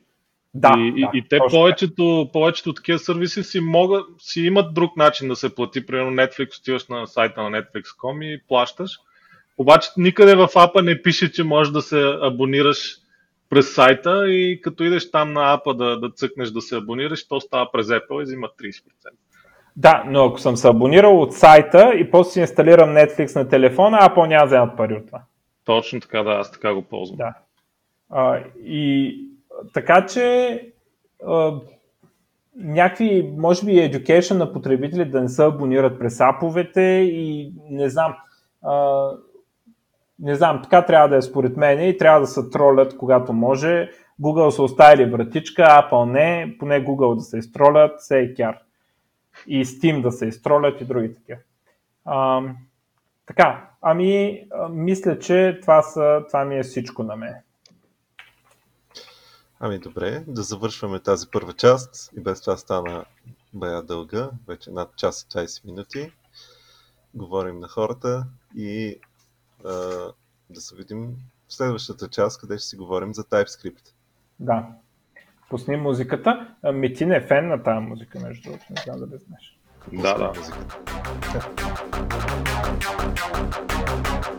Да, и, да, и, и те точно повечето, повечето такива сервиси си, могат, си имат друг начин да се плати. Примерно Netflix, отиваш на сайта на Netflix точка com и плащаш. Обаче никъде в апа не пише, че можеш да се абонираш през сайта и като идеш там на апа да, да цъкнеш да се абонираш, то става през Apple и взима трийсет процента. Да, но ако съм се абонирал от сайта и после си инсталирам Netflix на телефона, Apple няма да вземат пари от това. Точно така, да, аз така го ползвам. Да. А, и така че а, някакви, може би, education на потребители да не се абонират през аповете и не знам, а, не знам, така трябва да е според мен и трябва да се тролят когато може. Google са оставили вратичка, Apple не, поне Google да се изтролят, say care. И Steam да се изтролят и други такива. А, така, ами а, мисля, че това, са, това ми е всичко на мен. Ами добре, да завършваме тази първа част и без това стана бая дълга, вече над час и двайсет минути. Говорим на хората и а, да се видим в следващата част, къде ще си говорим за TypeScript. Да. Пусни музиката. Метин е фен на тази музика, между другото. Не знам дали знаеш. Да, да. Музиката.